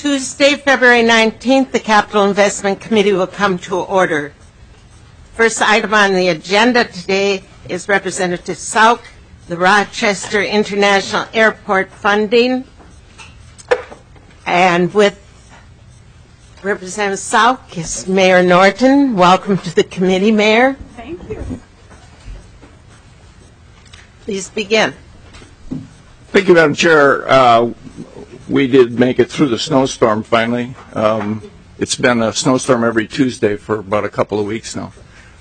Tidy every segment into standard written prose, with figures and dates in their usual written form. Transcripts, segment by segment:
Tuesday, February 19th, the Capital Investment Committee will come to order. First item on the agenda today is Representative Sauk, the Rochester International Airport funding. And with Representative Sauk is Mayor Norton. Welcome to the committee, Mayor. Thank you. Please begin. Thank you, Madam Chair. We did make it through the snowstorm finally. It's been a snowstorm every Tuesday for about a couple of weeks now.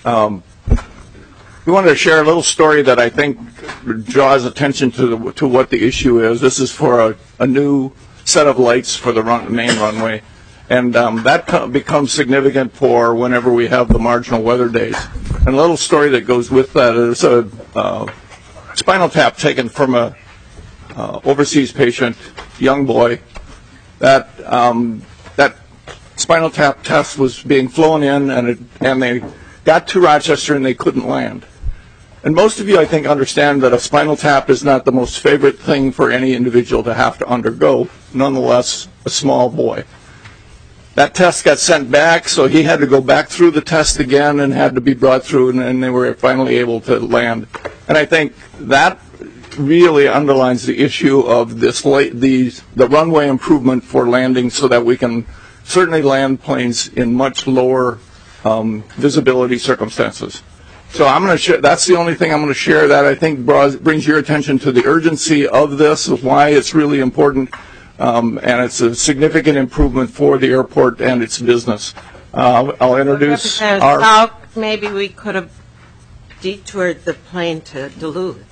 We wanted to share a little story that I think draws attention to what the issue is. This is for a new set of lights for the main runway, and that becomes significant for whenever we have the marginal weather days. And a little story that goes with that is a spinal tap taken from a overseas patient, young boy. That spinal tap test was being flown in, and they got to Rochester and they couldn't land. And most of you, I think, understand that a spinal tap is not the most favorite thing for any individual to have to undergo. Nonetheless, a small boy. That test got sent back, so he had to go back through the test again and had to be brought through, and they were finally able to land. And I think that really underlines the issue of the runway improvement for landing, so that we can certainly land planes in much lower visibility circumstances. So I'm going to share. That's the only thing I'm going to share that I think brings your attention to the urgency of this, of why it's really important, and it's a significant improvement for the airport and its business. I'll introduce our. Maybe we could have detoured the plane to Duluth.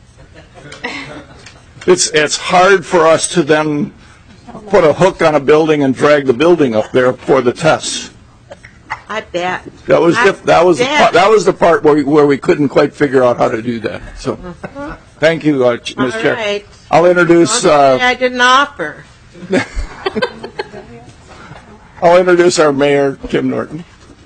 It's hard for us to then put a hook on a building and drag the building up there for the tests. I bet. That was the part where we couldn't quite figure out how to do that. So, thank you, Ms. Chair. Right. I'll introduce. I didn't offer. I'll introduce our mayor, Kim Norton.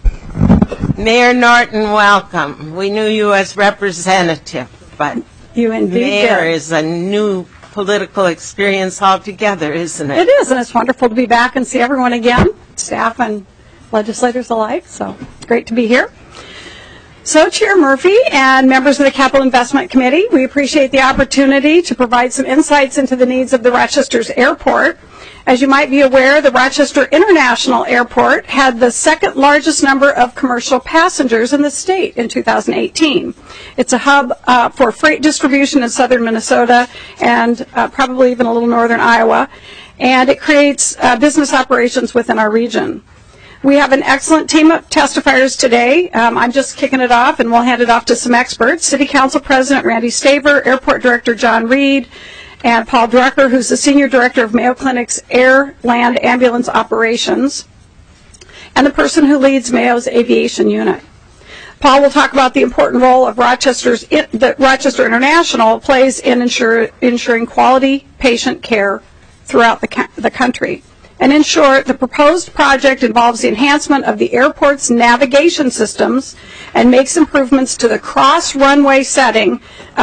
Mayor Norton, welcome. We knew you as representative, but You indeed mayor did. is a new political experience altogether, isn't it? It is, and it's wonderful to be back and see everyone again, staff and legislators alike. So it's great to be here. So, Chair Murphy and members of the Capital Investment Committee, we appreciate the opportunity to provide some insights into the needs of the Rochester's airport. As you might be aware, the Rochester International Airport had the second largest number of commercial passengers in the state in 2018. It's a hub for freight distribution in southern Minnesota and probably even a little northern Iowa, and it creates business operations within our region. We have an excellent team of testifiers today. I'm just kicking it off, and we'll hand it off to some experts. City Council President Randy Staver, Airport Director John Reed, and Paul Drucker, who's the Senior Director of Mayo Clinic's Air Land Ambulance Operations, and the person who leads Mayo's Aviation Unit. Paul will talk about the important role of that Rochester International plays in ensuring quality patient care throughout the country. And in short, the proposed project involves the enhancement of the airport's navigation systems and makes improvements to the cross-runway setting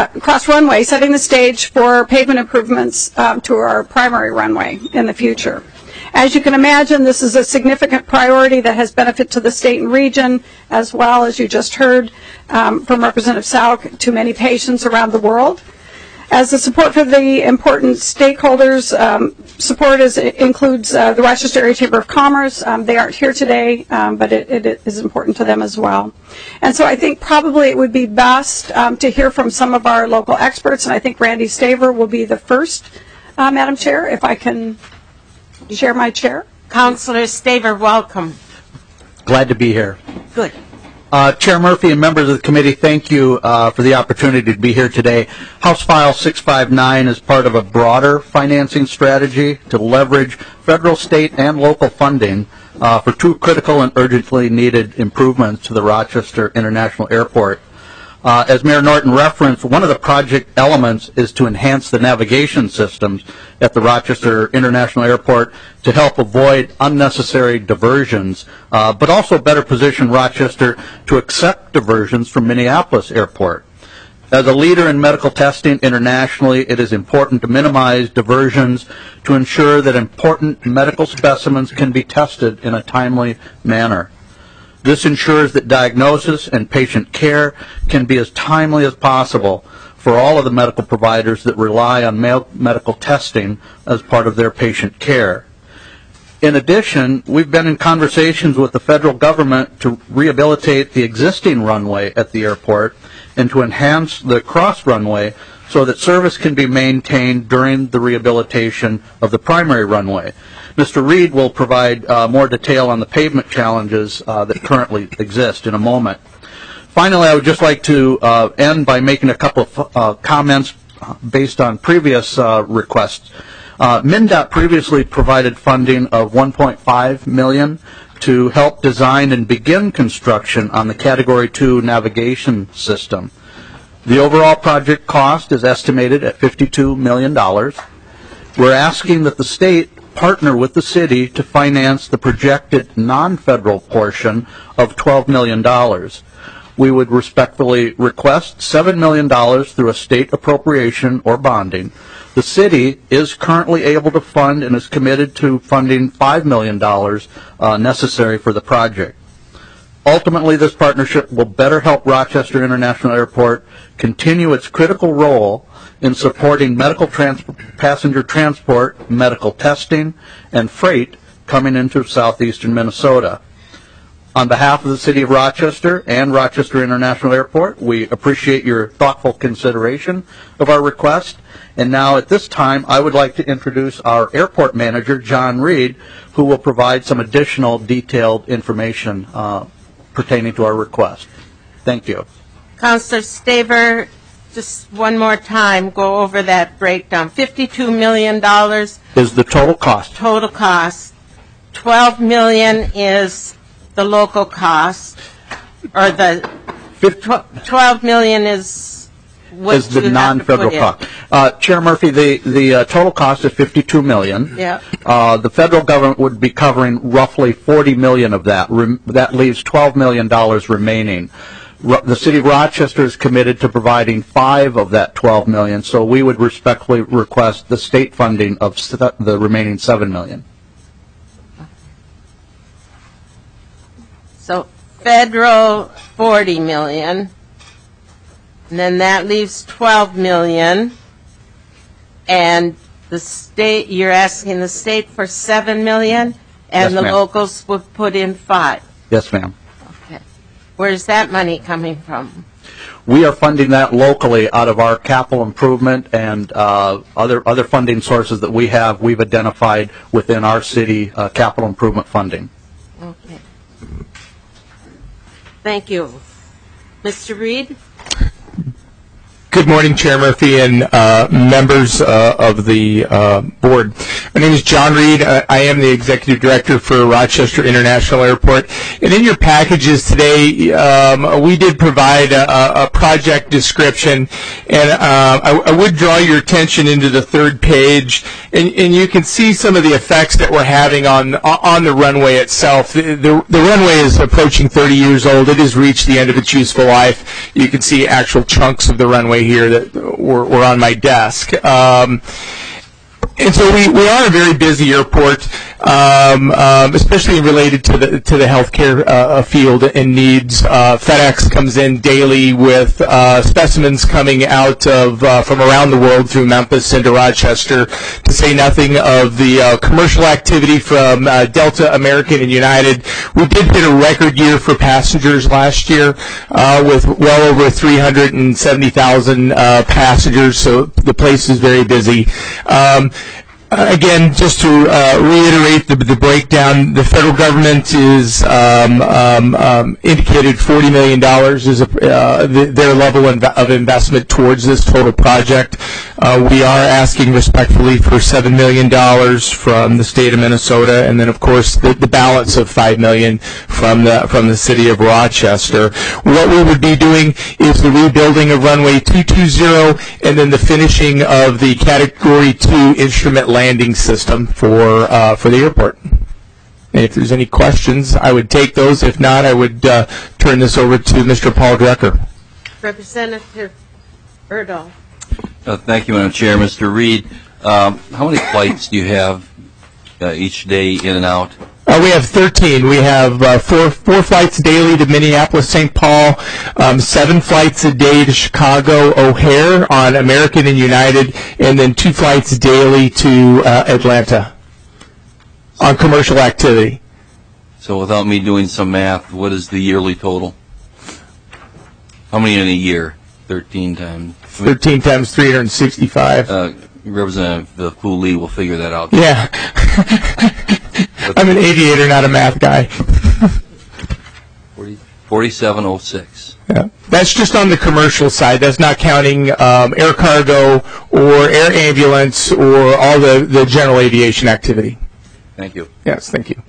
the stage for pavement improvements to our primary runway in the future. As you can imagine, this is a significant priority that has benefit to the state and region, as well as you just heard from Representative Sauk, to many patients around the world. As the support for the important stakeholders, includes the Rochester Area Chamber of Commerce. They aren't here today, but it is important to them as well. And so I think probably it would be best to hear from some of our local experts, and I think Randy Staver will be the first, Madam Chair, if I can share my chair. Councilor Staver, welcome. Glad to be here. Good. Chair Murphy and members of the committee, thank you for the opportunity to be here today. House File 659 is part of a broader financing strategy to leverage federal, state, and local funding for two critical and urgently needed improvements to the Rochester International Airport. As Mayor Norton referenced, one of the project elements is to enhance the navigation systems at the Rochester International Airport to help avoid unnecessary diversions, but also better position Rochester to accept diversions from Minneapolis Airport. As a leader in medical testing internationally, it is important to minimize diversions to ensure that important medical specimens can be tested in a timely manner. This ensures that diagnosis and patient care can be as timely as possible for all of the medical providers that rely on medical testing as part of their patient care. In addition, we've been in conversations with the federal government to rehabilitate the existing runway at the airport and to enhance the cross runway so that service can be maintained during the rehabilitation of the primary runway. Mr. Reed will provide more detail on the pavement challenges that currently exist in a moment. Finally, I would just like to end by making a couple of comments based on previous requests. MnDOT previously provided funding of $1.5 million to help design and begin construction on the Category 2 navigation system. The overall project cost is estimated at $52 million. We're asking that the state partner with the city to finance the projected non-federal portion of $12 million. We would respectfully request $7 million through a state appropriation or bonding. The city is currently able to fund and is committed to funding $5 million necessary for the project. Ultimately, this partnership will better help Rochester International Airport continue its critical role in supporting medical passenger transport, medical testing, and freight coming into southeastern Minnesota. On behalf of the City of Rochester and Rochester International Airport, we appreciate your thoughtful consideration of our request. And now at this time, I would like to introduce our airport manager, John Reed, who will provide some additional detailed information pertaining to our request. Thank you. Councilor Staver, just one more time, go over that breakdown. $52 million is the total cost. Total cost. $12 million is the local cost, or the $12 million is what is the non-federal cost. Chair Murphy, the total cost is $52 million. Yeah. The federal government would be covering roughly $40 million of that. That leaves $12 million remaining. The City of Rochester is committed to providing $5 of that $12 million, so we would respectfully request the state funding of the remaining $7 million. So federal $40 million, and then that leaves $12 million, and the state, you're asking the state for $7 million, and Yes, the ma'am. locals would put in $5. Yes, ma'am. Okay. Where's that money coming from? We are funding that locally out of our capital improvement and other funding sources that we have. We've identified within our city capital improvement funding. Okay. Thank you. Mr. Reed? Good morning, Chair Murphy and members of the board. My name is John Reed. I am the Executive Director for Rochester International Airport. And in your packages today, we did provide a project description. And I would draw your attention into the third page. And you can see some of the effects that we're having on the runway itself. The runway is approaching 30 years old. It has reached the end of its useful life. You can see actual chunks of the runway here that were on my desk. And so we are a very busy airport, especially related to the healthcare field and needs. FedEx comes in daily with specimens coming out of from around the world through Memphis into Rochester, to say nothing of the commercial activity from Delta, American, and United. We did hit a record year for passengers last year with well over 370,000 passengers, so the place is very busy. Again, just to reiterate the breakdown, the federal government is indicated $40 million as their level of investment towards this total project. We are asking respectfully for $7 million from the state of Minnesota, and then of course the balance of $5 million from the city of Rochester. What we would be doing is the rebuilding of runway 220, and then the finishing of the Category 2 instrument landing system for the airport. And if there's any questions, I would take those. If not, I would turn this over to Mr. Paul Drecker. Representative Erdahl. Thank you, Madam Chair. Mr. Reed, how many flights do you have each day in and out? We have 13. We have four flights daily to Minneapolis, St. Paul, 7 flights a day to Chicago O'Hare on American and United, and then 2 flights daily to Atlanta on commercial activity. So without me doing some math, what is the yearly total? How many in a year? 13 times? 13 times 365. Representative Fu-Lee will figure that out. Yeah. I'm an aviator, not a math guy. 4706. Yeah. That's just on the commercial side. That's not counting air cargo or air ambulance or all the general aviation activity. Thank you. Yes, thank you.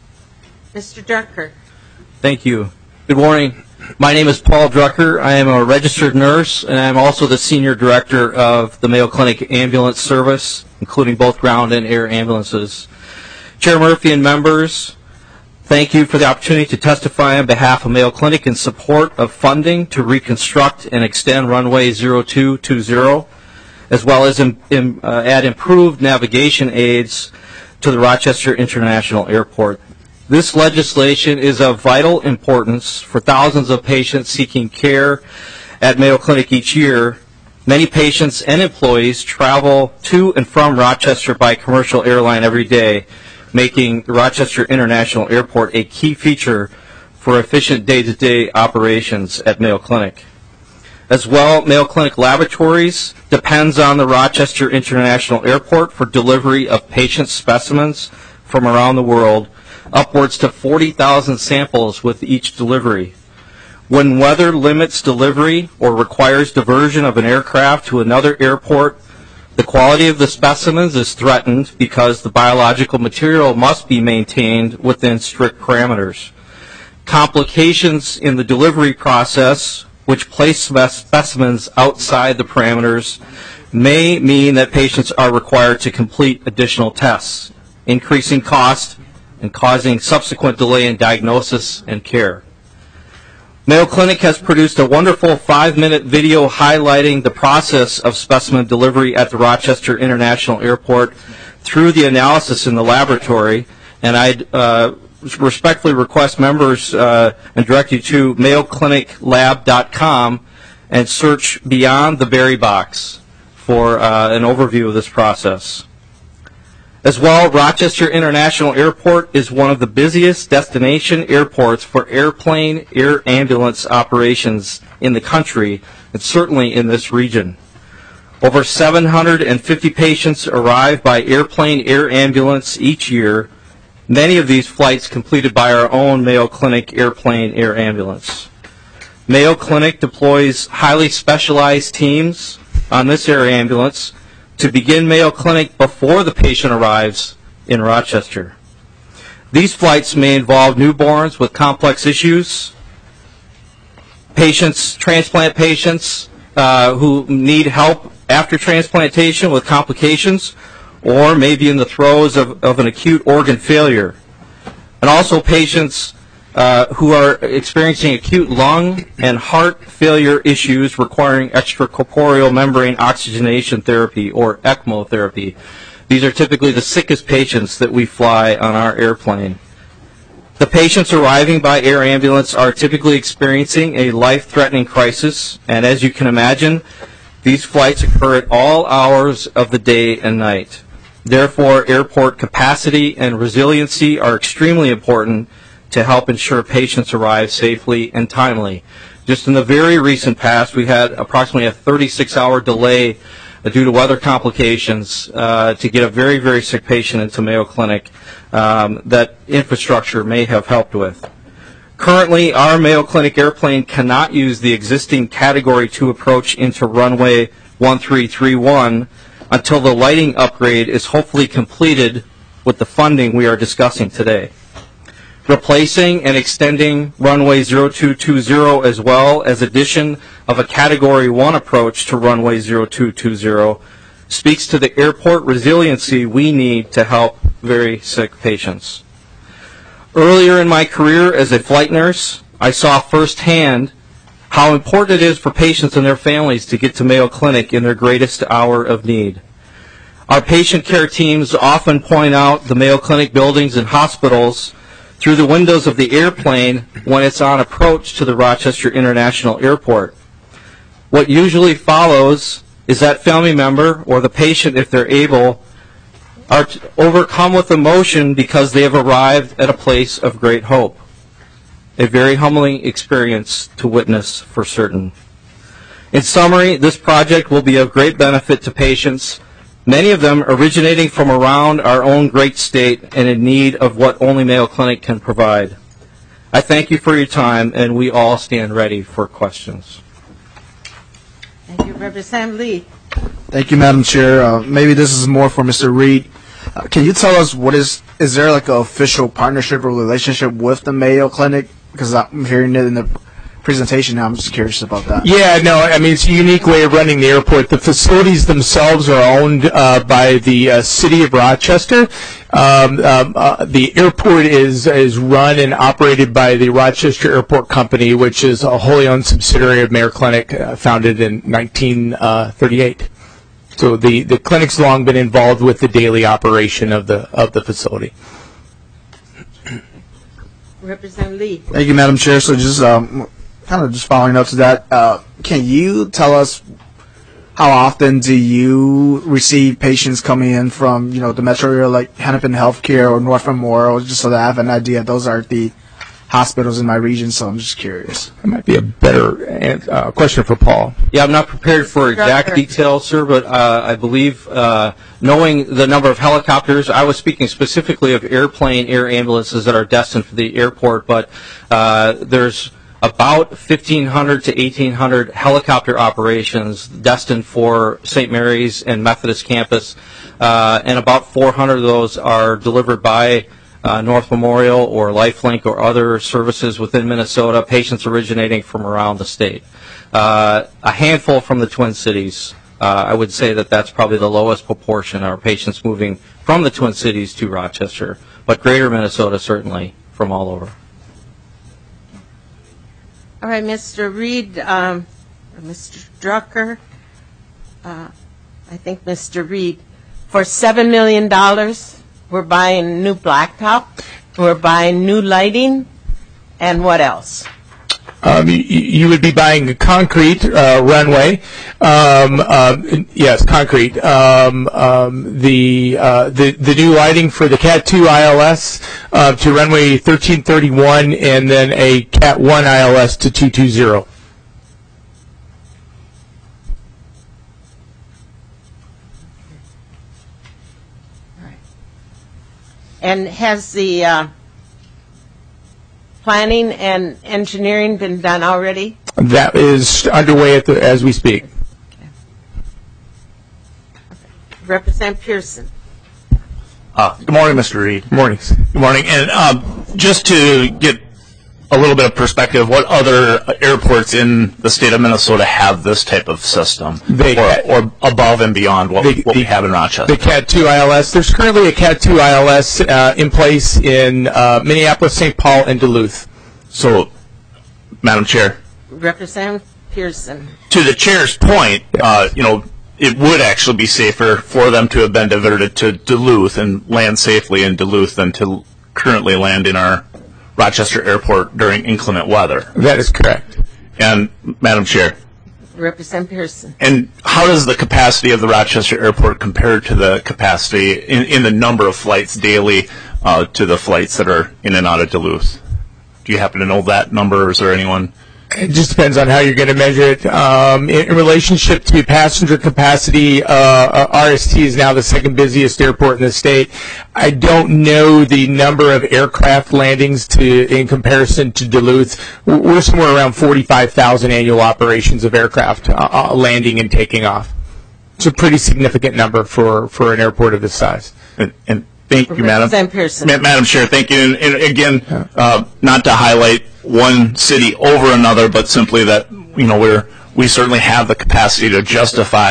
Mr. Drucker. Thank you. Good morning. My name is Paul Drucker. I am a registered nurse, and I'm also the Senior Director of the Mayo Clinic Ambulance Service, including both ground and air ambulances. Chair Murphy and members, thank you for the opportunity to testify on behalf of Mayo Clinic in support of funding to reconstruct and extend runway 0220, as well as add improved navigation aids to the Rochester International Airport. This legislation is of vital importance for thousands of patients seeking care at Mayo Clinic each year. Many patients and employees travel to and from Rochester by commercial airline every day, making the Rochester International Airport a key feature for efficient day-to-day operations at Mayo Clinic. As well, Mayo Clinic Laboratories depends on the Rochester International Airport for delivery of patient specimens from around the world, upwards to 40,000 samples with each delivery. When weather limits delivery or requires diversion of an aircraft to another airport, the quality of the specimens is threatened because the biological material must be maintained within strict parameters. Complications in the delivery process, which place specimens outside the parameters, may mean that patients are required to complete additional tests, increasing cost and causing subsequent delay in diagnosis and care. Mayo Clinic has produced a wonderful 5-minute video highlighting the process of specimen delivery at the Rochester International Airport through the analysis in the laboratory, and I'd respectfully request members and direct you to mayocliniclab.com and search Beyond the Berry Box for an overview of this process. As well, Rochester International Airport is one of the busiest destination airports for airplane air ambulance operations in the country, and certainly in this region. Over 750 patients arrive by airplane air ambulance each year, many of these flights completed by our own Mayo Clinic airplane air ambulance. Mayo Clinic deploys highly specialized teams on this air ambulance to begin Mayo Clinic before the patient arrives in Rochester. These flights may involve newborns with complex issues, transplant patients who need help after transplantation with complications, or maybe in the throes of an acute organ failure, and also patients who are experiencing acute lung and heart failure issues requiring extracorporeal membrane oxygenation therapy, or ECMO therapy. These are typically the sickest patients that we fly on our airplane. The patients arriving by air ambulance are typically experiencing a life-threatening crisis, and as you can imagine, these flights occur at all hours of the day and night. Therefore, airport capacity and resiliency are extremely important to help ensure patients arrive safely and timely. Just in the very recent past, we had approximately a 36-hour delay due to weather complications to get a very, very sick patient into Mayo Clinic that infrastructure may have helped with. Currently, our Mayo Clinic airplane cannot use the existing Category 2 approach into runway 1331 until the lighting upgrade is hopefully completed with the funding we are discussing today. Replacing and extending runway 0220 as well as addition of a Category 1 approach to runway 0220 speaks to the airport resiliency we need to help very sick patients. Earlier in my career as a flight nurse, I saw firsthand how important it is for patients and their families to get to Mayo Clinic in their greatest hour of need. Our patient care teams often point out the Mayo Clinic buildings and hospitals through the windows of the airplane when it's on approach to the Rochester International Airport. What usually follows is that family member or the patient, if they're able, are overcome with emotion because they have arrived at a place of great hope. A very humbling experience to witness for certain. In summary, this project will be of great benefit to patients, many of them originating from around our own great state and in need of what only Mayo Clinic can provide. I thank you for your time, and we all stand ready for questions. Thank you, Representative Lee. Thank you, Madam Chair. Maybe this is more for Mr. Reed. Can you tell us is there like an official partnership or relationship with the Mayo Clinic? Because I'm hearing it in the presentation now. I'm just curious about that. Yeah, no, I mean, it's a unique way of running the airport. The facilities themselves are owned by the city of Rochester. The airport is run and operated by the Rochester Airport Company, which is a wholly owned subsidiary of Mayo Clinic, founded in 1938. So the clinic's long been involved with the daily operation of the facility. Representative Lee. Thank you, Madam Chair. So just kind of just following up to that, can you tell us how often do you receive patients coming in from, the metro area like Hennepin Healthcare or North Memorial, just so that I have an idea? Those are the hospitals in my region, so I'm just curious. That might be a better question for Paul. Yeah, I'm not prepared for exact details, sir, but I believe knowing the number of helicopters, I was speaking specifically of air ambulances that are destined for the airport, but there's about 1,500 to 1,800 helicopter operations destined for St. Mary's and Methodist campus, and about 400 of those are delivered by North Memorial or LifeLink or other services within Minnesota, patients originating from around the state. A handful from the Twin Cities. I would say that that's probably the lowest proportion of our patients moving from the Twin Cities to Rochester, but greater Minnesota certainly from all over. All right, Mr. Reed, Mr. Drucker, I think Mr. Reed, for $7 million, we're buying new blacktop, we're buying new lighting, and what else? You would be buying a concrete runway. Yes, concrete. The new lighting for the Cat 2 ILS to runway 1331, and then a Cat 1 ILS to 220. And has the planning and engineering been done already? That is underway as we speak. Okay. Representative Pearson. Good morning, Mr. Reed. Good morning. Good morning. And just to get a little bit of perspective, what other airports in the state of Minnesota have this type of system, or above and beyond what we have in Rochester? The Cat 2 ILS. There's currently a Cat 2 ILS in place in Minneapolis, St. Paul, and Duluth. So, Madam Chair. Representative Pearson. To the chair's point, it would actually be safer for them to have been diverted to Duluth and land safely in Duluth than to currently land in our Rochester Airport during inclement weather. That is correct. And, Madam Chair. Representative Pearson. And how does the capacity of the Rochester Airport compare to the capacity in the number of flights daily to the flights that are in and out of Duluth? Do you happen to know that number, or is there anyone? It just depends on how you're going to measure it. In relationship to passenger capacity, RST is now the second busiest airport in the state. I don't know the number of aircraft landings in comparison to Duluth. We're somewhere around 45,000 annual operations of aircraft landing and taking off. It's a pretty significant number for an airport of this size. And thank you, Madam. Madam Chair, thank you. And again, not to highlight one city over another, but simply that we certainly have the capacity to justify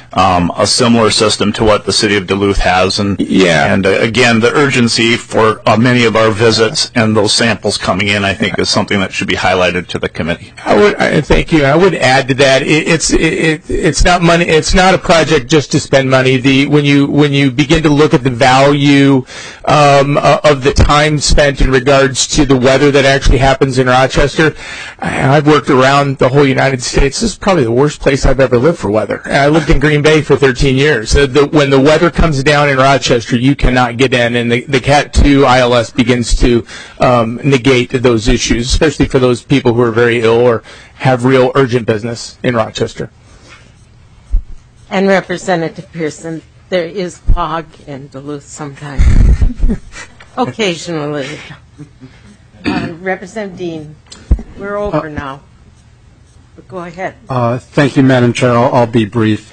a similar system to what the city of Duluth has. And again, the urgency for many of our visits and those samples coming in, I think, is something that should be highlighted to the committee. Thank you. I would add to that. It's not money. It's not a project just to spend money. When you begin to look at the value of the time spent in regards to the weather that actually happens in Rochester, I've worked around the whole United States. This is probably the worst place I've ever lived for weather. I lived in Green Bay for 13 years. When the weather comes down in Rochester, you cannot get in, and the Cat 2 ILS begins to negate those issues, especially for those people who are very ill or have real urgent business in Rochester. And Representative Pearson, there is fog in Duluth sometimes, occasionally. Representative Dean, we're over now. But go ahead. Thank you, Madam Chair. I'll be brief.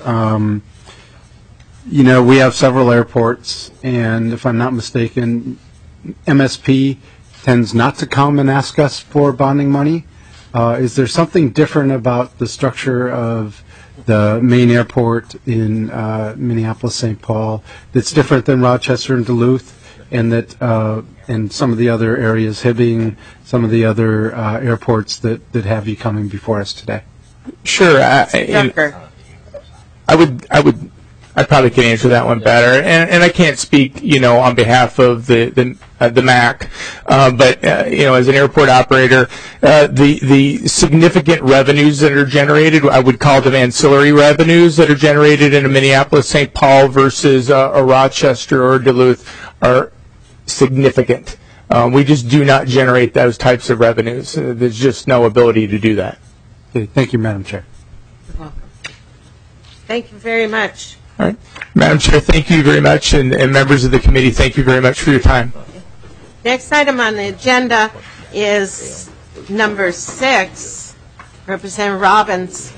We have several airports, and if I'm not mistaken, MSP tends not to come and ask us for bonding money. Is there something different about the structure of the main airport in Minneapolis-St. Paul that's different than Rochester and Duluth, and that and some of the other areas, Hibbing, some of the other airports that have you coming before us today? Sure. I probably can answer that one better, and I can't speak, on behalf of the MAC, but as an airport operator, the significant revenues that are generated, I would call them ancillary revenues that are generated in a Minneapolis-St. Paul versus a Rochester or Duluth are significant. We just do not generate those types of revenues. There's just no ability to do that. Okay, thank you, Madam Chair. You're welcome. Thank you very much. All right. Madam Chair, thank you very much, and members of the committee, thank you very much for your time. Next item on the agenda is number 6, Representative Robbins.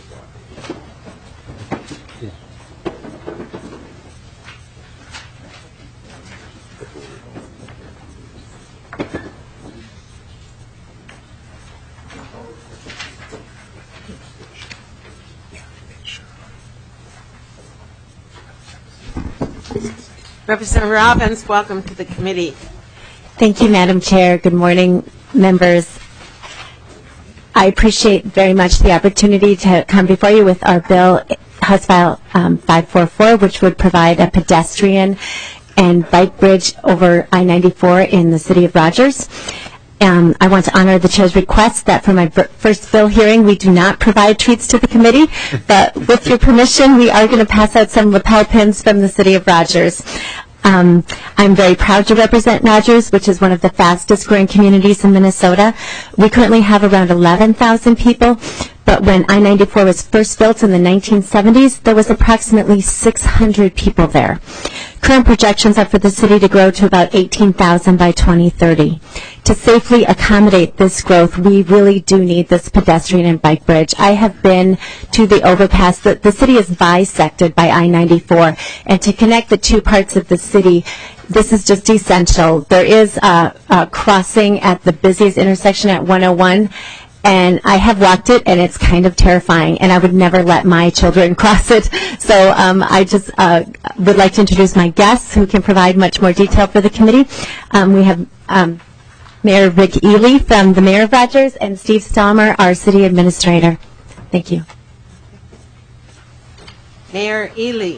Representative Robbins, welcome to the committee. Thank you, Madam Chair. Good morning, members. I appreciate very much the opportunity to come before you with our bill, House File 544, which would provide a pedestrian and bike bridge over I-94 in the city of Rogers. I want to honor the chair's request that for my first bill hearing, we do not provide treats to the committee, but with your permission, we are going to pass out some lapel pins from the city of Rogers. I'm very proud to represent Rogers, which is one of the fastest growing communities in Minnesota. We currently have around 11,000 people, but when I-94 was first built in the 1970s, there was approximately 600 people there. Current projections are for the city to grow to about 18,000 by 2030. To safely accommodate this growth, we really do need this pedestrian and bike bridge. I have been to the overpass. The city is bisected by I-94, and to connect the two parts of the city, this is just essential. There is a crossing at the busiest intersection at 101, and I have walked it, and it's kind of terrifying, and I would never let my children cross it. So I just would like to introduce my guests who can provide much more detail for the committee. We have Mayor Rick Ely from the Mayor of Rogers and Steve Stalmer, our city administrator. Thank you. Mayor Ely.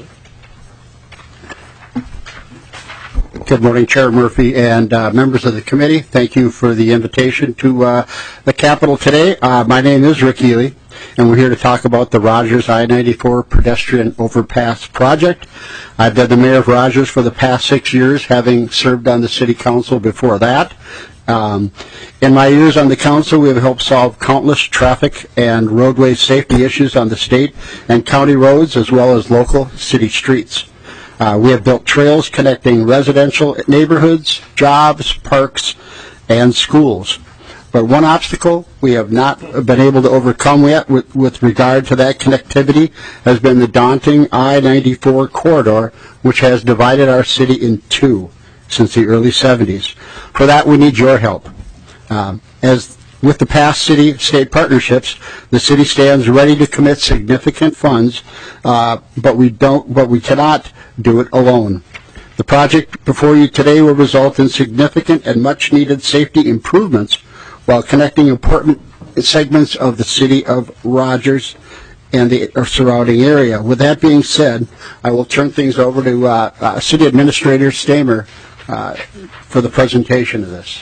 Good morning, Chair Murphy and members of the committee. Thank you for the invitation to the Capitol today. My name is Rick Ely, and we're here to talk about the Rogers I-94 pedestrian overpass project. I've been the mayor of Rogers for the past 6 years, having served on the city council before that. In my years on the council, we have helped solve countless traffic and roadway safety issues on the state and county roads, as well as local city streets. We have built trails connecting residential neighborhoods, jobs, parks, and schools. But one obstacle we have not been able to overcome yet with regard to that connectivity has been the daunting I-94 corridor, which has divided our city in two since the early 70s. For that, we need your help. As With the past city-state partnerships, the city stands ready to commit significant funds, but we cannot do it alone. The project before you today will result in significant and much-needed safety improvements while connecting important segments of the city of Rogers and the surrounding area. With that being said, I will turn things over to City Administrator Stamer for the presentation of this.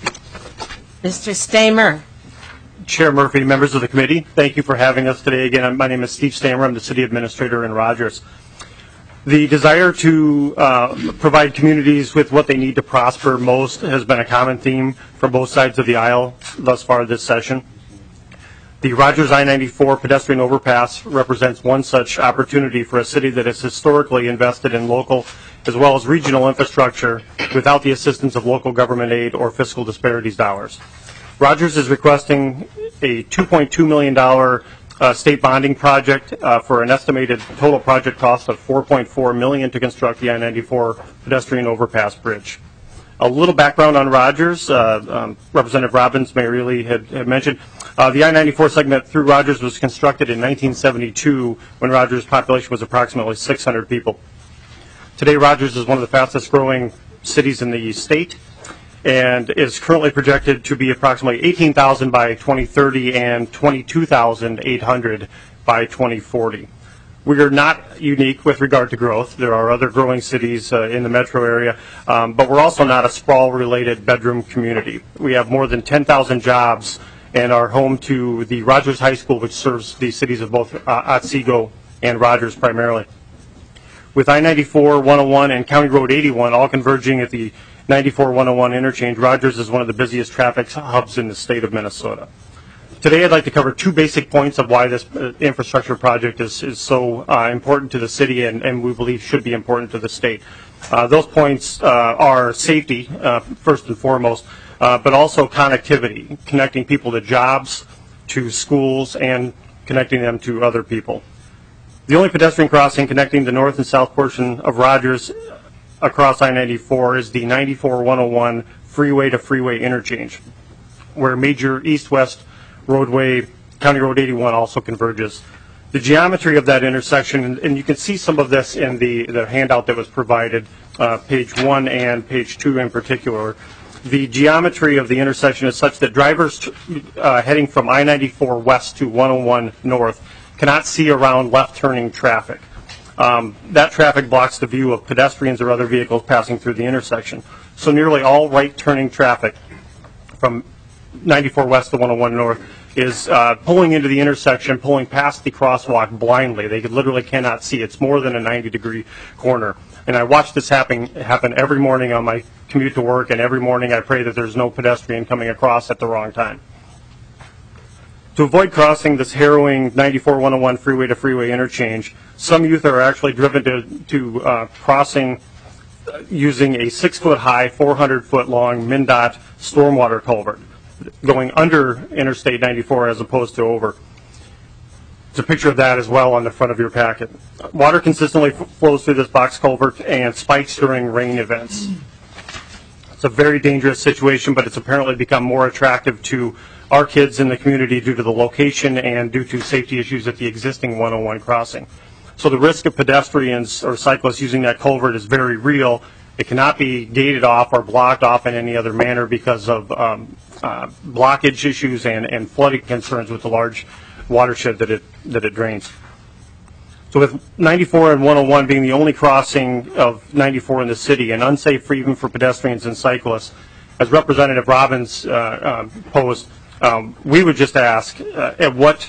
Mr. Stamer. Chair Murphy, members of the committee, thank you for having us today. Again, my name is Steve Stamer. I'm the City Administrator in Rogers. The desire to provide communities with what they need to prosper most has been a common theme from both sides of the aisle thus far this session. The Rogers I-94 pedestrian overpass represents one such opportunity for a city that has historically invested in local as well as regional infrastructure without the assistance of local government aid or fiscal disparities dollars. Rogers is requesting a $2.2 million state bonding project for an estimated total project cost of $4.4 million to construct the I-94 pedestrian overpass bridge. A little background on Rogers. Representative Robbins, Mayor Ely had mentioned. The I-94 segment through Rogers was constructed in 1972 when Rogers' population was approximately 600 people. Today, Rogers is one of the fastest growing cities in the state and is currently projected to be approximately 18,000 by 2030 and 22,800 by 2040. We are not unique with regard to growth. There are other growing cities in the metro area, but we're also not a sprawl-related bedroom community. We have more than 10,000 jobs and are home to the Rogers High School, which serves the cities of both Otsego and Rogers primarily. With I-94, 101, and County Road 81 all converging at the 94-101 interchange, Rogers is one of the busiest traffic hubs in the state of Minnesota. Today I'd like to cover two basic points of why this infrastructure project is so important to the city and we believe should be important to the state. Those points are safety, first and foremost, but also connectivity, connecting people to jobs, to schools, and connecting them to other people. The only pedestrian crossing connecting the north and south portion of Rogers across I-94 is the 94-101 freeway-to-freeway interchange, where major east-west roadway, County Road 81, also converges. The geometry of that intersection, and you can see some of this in the handout that was provided, page 1 and page 2 in particular. The geometry of the intersection is such that drivers heading from I-94 west to 101 north cannot see around left-turning traffic. That traffic blocks the view of pedestrians or other vehicles passing through the intersection. So nearly all right-turning traffic from 94 west to 101 north is pulling into the intersection, pulling past the crosswalk blindly. They literally cannot see. It's more than a 90-degree corner. And I watch this happen every morning on my commute to work, and every morning I pray that there's no pedestrian coming across at the wrong time. To avoid crossing this harrowing 94-101 freeway-to-freeway interchange, some youth are actually driven to crossing using a 6-foot-high, 400-foot-long MnDOT stormwater culvert, going under Interstate 94 as opposed to over. There's a picture of that as well on the front of your packet. Water consistently flows through this box culvert and spikes during rain events. It's a very dangerous situation, but it's apparently become more attractive to our kids in the community due to the location and due to safety issues at the existing 101 crossing. So the risk of pedestrians or cyclists using that culvert is very real. It cannot be gated off or blocked off in any other manner because of blockage issues and flooding concerns with the large watershed that it drains. So with 94 and 101 being the only crossing of 94 in the city and unsafe for even for pedestrians and cyclists, as Representative Robbins posed, we would just ask, at what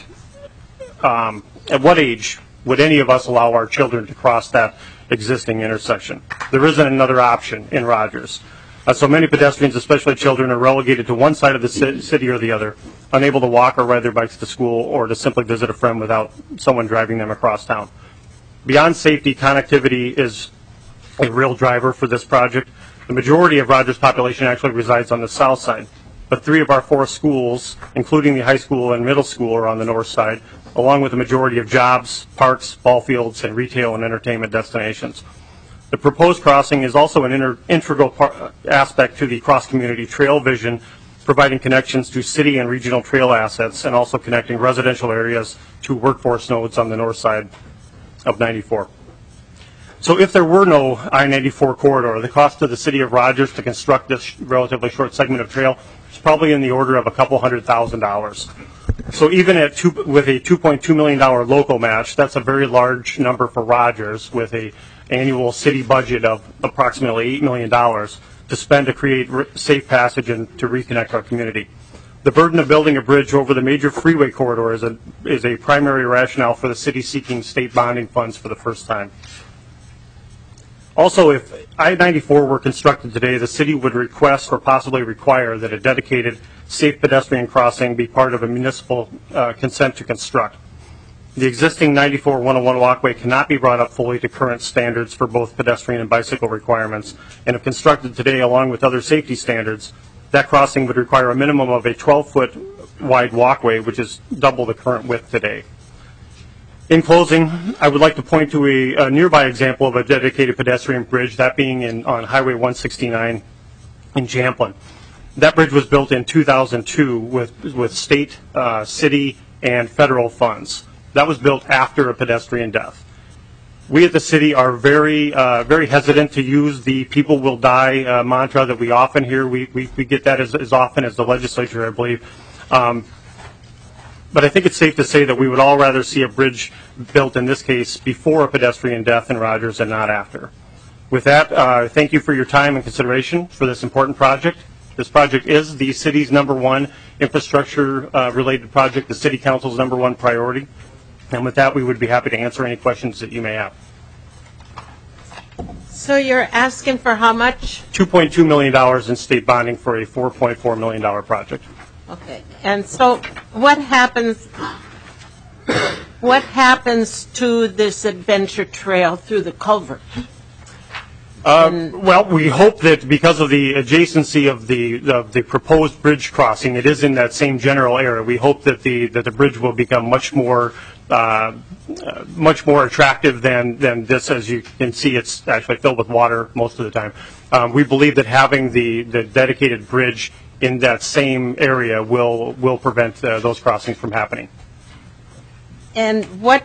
age would any of us allow our children to cross that existing intersection? There isn't another option in Rogers. So many pedestrians, especially children, are relegated to one side of the city or the other, unable to walk or ride their bikes to school or to simply visit a friend without someone driving them across town. Beyond safety, connectivity is a real driver for this project. The majority of Rogers' population actually resides on the south side, but 3 of our 4 schools, including the high school and middle school, are on the north side, along with the majority of jobs, parks, ball fields, and retail and entertainment destinations. The proposed crossing is also an integral aspect to the cross-community trail vision providing connections to city and regional trail assets, and also connecting residential areas to workforce nodes on the north side of 94. So if there were no I-94 corridor, the cost to the city of Rogers to construct this relatively short segment of trail is probably in the order of a couple $100,000. So even with a $2.2 million local match, that's a very large number for Rogers, with an annual city budget of approximately $8 million to spend to create safe passage and to reconnect our community. The burden of building a bridge over the major freeway corridor is a primary rationale for the city seeking state bonding funds for the first time. Also, if I-94 were constructed today, the city would request or possibly require that a dedicated safe pedestrian crossing be part of a municipal consent to construct. The existing 94-101 walkway cannot be brought up fully to current standards for both pedestrian and bicycle requirements, and if constructed today along with other safety standards, that crossing would require a minimum of a 12-foot wide walkway, which is double the current width today. In closing, I would like to point to a nearby example of a dedicated pedestrian bridge, that being on Highway 169 in Champlin. That bridge was built in 2002 with state, city, and federal funds. That was built after a pedestrian death. We at the city are very hesitant to use the "people will die" mantra that we often hear. We get that as often as the legislature, I believe. But I think it's safe to say that we would all rather see a bridge built, in this case, before a pedestrian death in Rogers and not after. With that, thank you for your time and consideration for this important project. This project is the city's #1 infrastructure-related project, the City Council's #1 priority. And with that, we would be happy to answer any questions that you may have. So you're asking for how much? $2.2 million in state bonding for a $4.4 million project. Okay. And so what happens to this adventure trail through the culvert? Well, we hope that because of the adjacency of the proposed bridge crossing, it is in that same general area. We hope that the bridge will become much more attractive than this. As you can see, it's actually filled with water most of the time. We believe that having the dedicated bridge in that same area will prevent those crossings from happening. And what,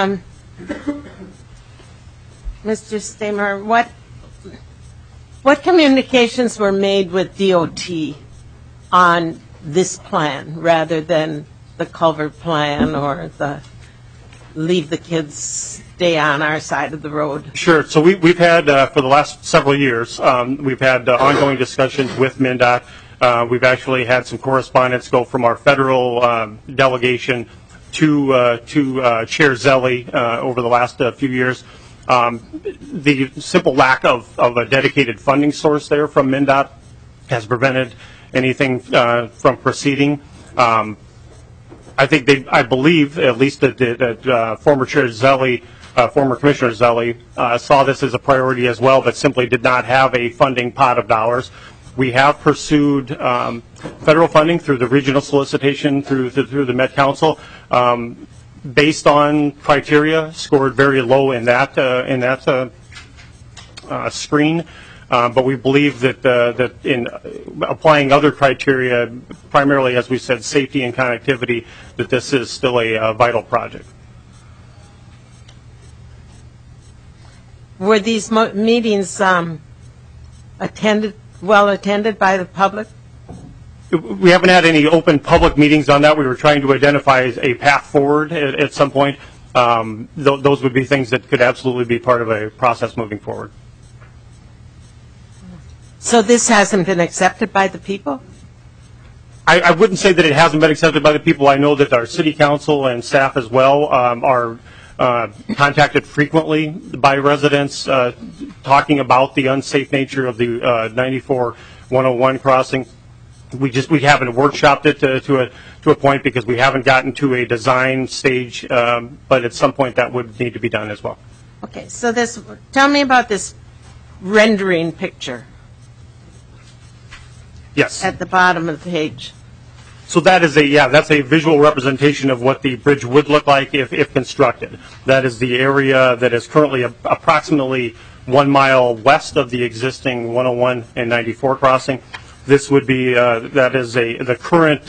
Mr. Stamer, what communications were made with DOT on this plan rather than the culvert plan or the leave the kids stay on our side of the road? Sure. So we've had, for the last several years, we've had ongoing discussions with MnDOT. We've actually had some correspondence go from our federal delegation to Chair Zelli over the last few years. The simple lack of a dedicated funding source there from MnDOT has prevented anything from proceeding. I believe, at least that former Chair Zelli, former Commissioner Zelli, saw this as a priority as well, but simply did not have a funding pot of dollars. We have pursued federal funding through the regional solicitation through the Met Council, based on criteria, scored very low in that screen. But we believe that in applying other criteria, primarily, as we said, safety and connectivity, that this is still a vital project. Were these meetings well attended by the public? We haven't had any open public meetings on that. We were trying to identify a path forward at some point. Those would be things that could absolutely be part of a process moving forward. So this hasn't been accepted by the people? I wouldn't say that it hasn't been accepted by the people. I know that our city council and staff as well are contacted frequently by residents talking about the unsafe nature of the 94-101 crossing. We haven't workshopped it to a point because we haven't gotten to a design stage, but at some point that would need to be done as well. Okay, so tell me about this rendering picture. Yes. At the bottom of the page. So that's a visual representation of what the bridge would look like if constructed. That is the area that is currently approximately 1 mile west of the existing 101 and 94 crossing. This would be that is the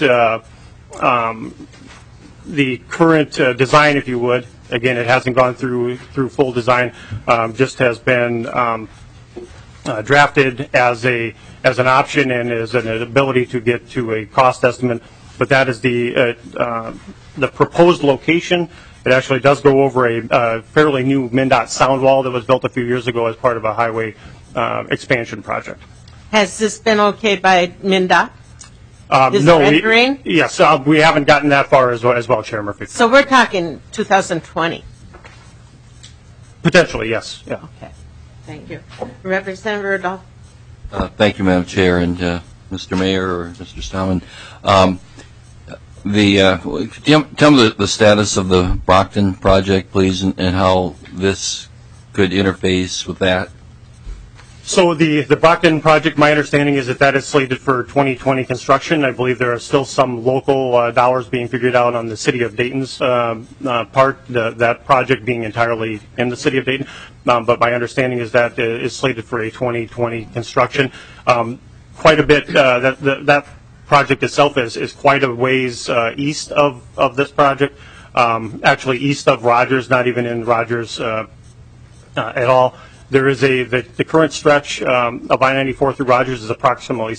current design, if you would. Again, it hasn't gone through full design. Just has been drafted as an option and as an ability to get to a cost estimate. But that is the proposed location. It actually does go over a fairly new MnDOT sound wall that was built a few years ago as part of a highway expansion project. Has this been okayed by MnDOT? No, yes, we haven't gotten that far as well, Chair Murphy. So we're talking 2020? Potentially, yes. Yeah. Okay. Thank you. Representative Rudolph. Thank you, Madam Chair, and Mr. Mayor or Mr. Stallman. Tell me the status of the Brockton project, please, and how this could interface with that. So the Brockton project, my understanding is that is slated for 2020 construction. I believe there are still some local dollars being figured out on the City of Dayton's part, that project being entirely in the City of Dayton. But my understanding is that is slated for a 2020 construction. Quite a bit, that project itself is quite a ways east of this project, actually east of Rogers, not even in Rogers at all. There is the current stretch of I-94 through Rogers is approximately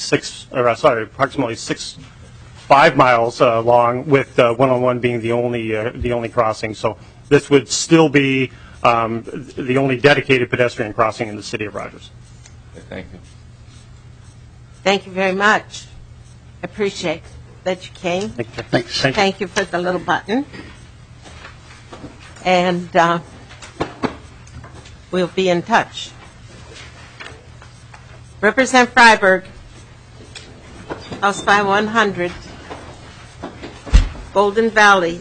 5 miles long, with 101 being the only crossing. So this would still be the only dedicated pedestrian crossing in the city of Rogers. Thank you. Thank you very much. I appreciate that you came. Thanks. Thank you for the little button. And we'll be in touch. Representative Freiberg, House File 100, Golden Valley.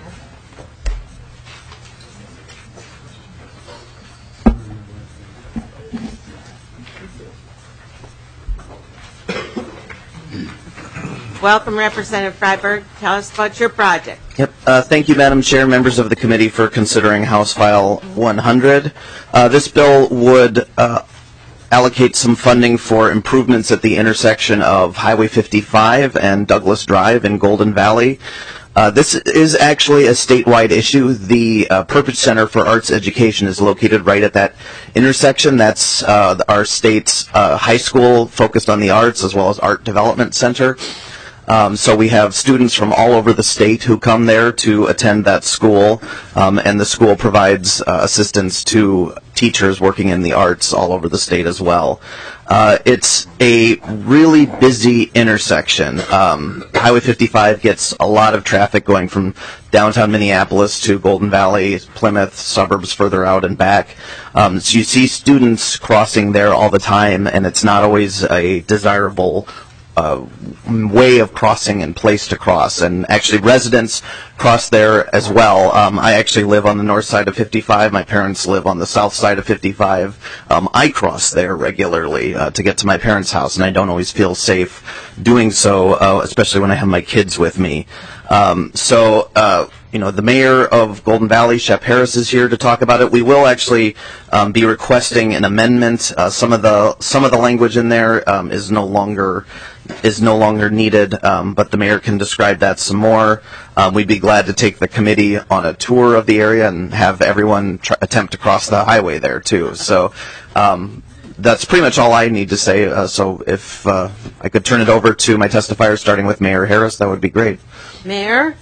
Welcome, Representative Freiberg. Tell us about your project. Yep. Thank you, Madam Chair, members of the committee, for considering House File 100. This bill would allocate some funding for improvements at the intersection of Highway 55 and Douglas Drive in Golden Valley. This is actually a statewide issue. The Purpose Center for Arts Education is located right at that intersection. That's our state's high school focused on the arts, as well as Art Development Center. So we have students from all over the state who come there to attend that school, and the school provides assistance to teachers working in the arts all over the state as well. It's a really busy intersection. Highway 55 gets a lot of traffic going from downtown Minneapolis to Golden Valley, Plymouth, suburbs further out and back. So you see students crossing there all the time, and it's not always a desirable way of crossing and place to cross, and actually residents cross there as well. I actually live on the north side of 55. My parents live on the south side of 55. I cross there regularly to get to my parents' house, and I don't always feel safe doing so, especially when I have my kids with me. The mayor of Golden Valley, Shep Harris, is here to talk about it. We will actually be requesting an amendment. Some of the language in there is no longer needed, but the mayor can describe that some more. We'd be glad to take the committee on a tour of the area and have everyone attempt to cross the highway there too. So that's pretty much all I need to say. So if I could turn it over to my testifiers, starting with Mayor Harris, that would be great. Mayor?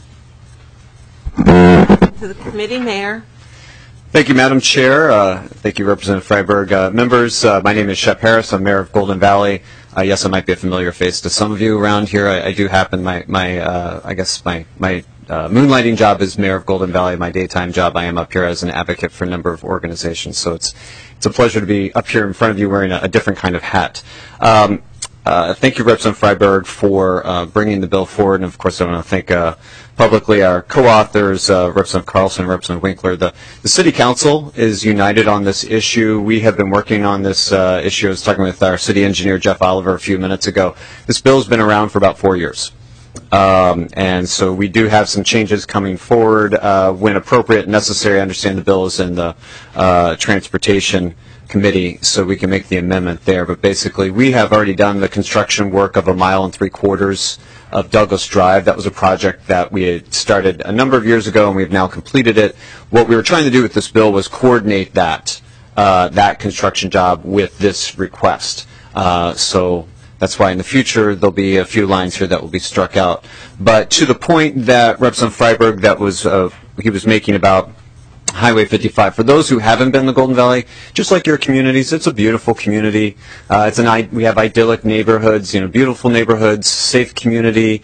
To the committee, Mayor. Thank you, Madam Chair. Thank you, Representative Freiberg. Members, my name is Shep Harris. I'm Mayor of Golden Valley. Yes, I might be a familiar face to some of you around here. I do happen, my moonlighting job is Mayor of Golden Valley. My daytime job, I am up here as an advocate for a number of organizations. So it's a pleasure to be up here in front of you wearing a different kind of hat. Thank you, Representative Freiberg, for bringing the bill forward. And, of course, I want to thank publicly our co-authors, Representative Carlson and Representative Winkler. The City Council is united on this issue. We have been working on this issue. I was talking with our city engineer, Jeff Oliver, a few minutes ago. This bill has been around for about 4 years. And so we do have some changes coming forward when appropriate and necessary. I understand the bill is in the Transportation committee so we can make the amendment there. But basically, we have already done the construction work of 1 3/4 miles of Douglas Drive. That was a project that we had started a number of years ago, and we've now completed it. What we were trying to do with this bill was coordinate that construction job with this request. So that's why in the future there'll be a few lines here that will be struck out. But to the point that Representative Freiberg he was making about Highway 55. For those who haven't been to Golden Valley, just like your communities, it's a beautiful community. We have idyllic neighborhoods, beautiful neighborhoods, safe community,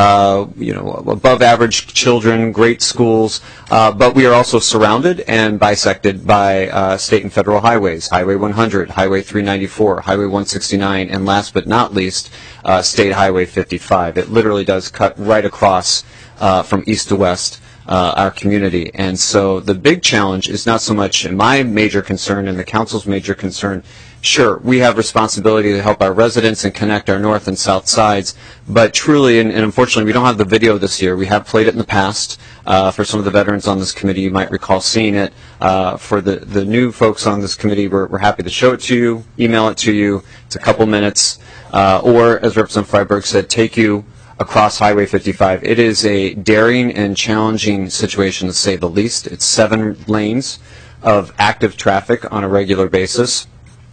above average children, great schools. But we are also surrounded and bisected by state and federal highways: Highway 100, Highway 394, Highway 169, and last but not least, State Highway 55. It literally does cut right across from east to west. Our community. And so the big challenge is not so much my major concern and the council's major concern. Sure, we have responsibility to help our residents and connect our north and south sides, but truly, and unfortunately, we don't have the video this year. We have played it in the past. For some of the veterans on this committee, you might recall seeing it. For the new folks on this committee, we're happy to show it to you, email it to you. It's a couple minutes. Or, as Representative Freiberg said, take you across Highway 55. It is a daring and challenging situation, to say the least. It's 7 lanes of active traffic on a regular basis.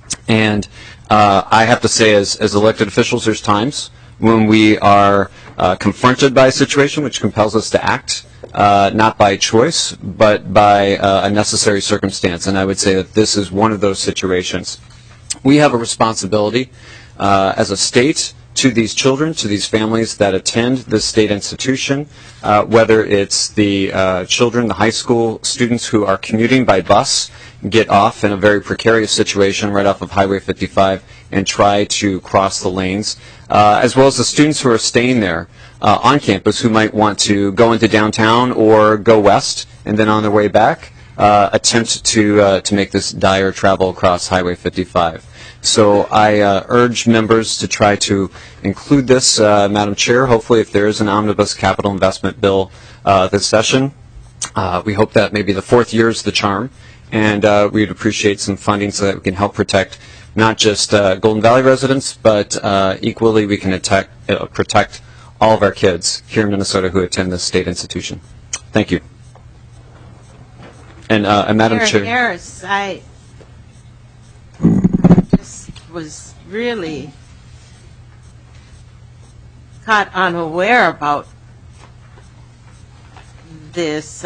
And I have to say, as elected officials, there's times when we are confronted by a situation which compels us to act, not by choice, but by a necessary circumstance. And I would say that this is one of those situations. We have a responsibility as a state to these children, to these families that attend this state institution, whether it's the children, the high school students who are commuting by bus, get off in a very precarious situation right off of Highway 55 and try to cross the lanes, as well as the students who are staying there on campus who might want to go into downtown or go west and then on their way back attempt to make this dire travel across Highway 55. So I urge members to try to include this, Madam Chair. Hopefully, if there is an omnibus capital investment bill this session, we hope that maybe the 4th year is the charm, and we'd appreciate some funding so that we can help protect not just Golden Valley residents, but equally we can protect all of our kids here in Minnesota who attend this state institution. Thank you. And Madam Chair. Harris, I was really caught unaware about this.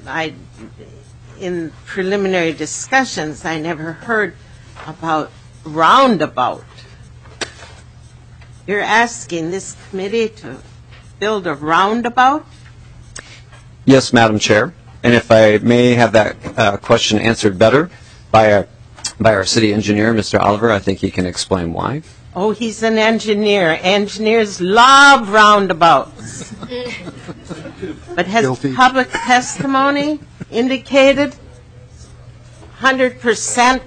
In preliminary discussions, I never heard about roundabout. You're asking this committee to build a roundabout? Yes, Madam Chair. And if I may have that question answered better by our city engineer, Mr. Oliver, I think he can explain why. Oh, he's an engineer. Engineers love roundabouts. But has public testimony indicated 100%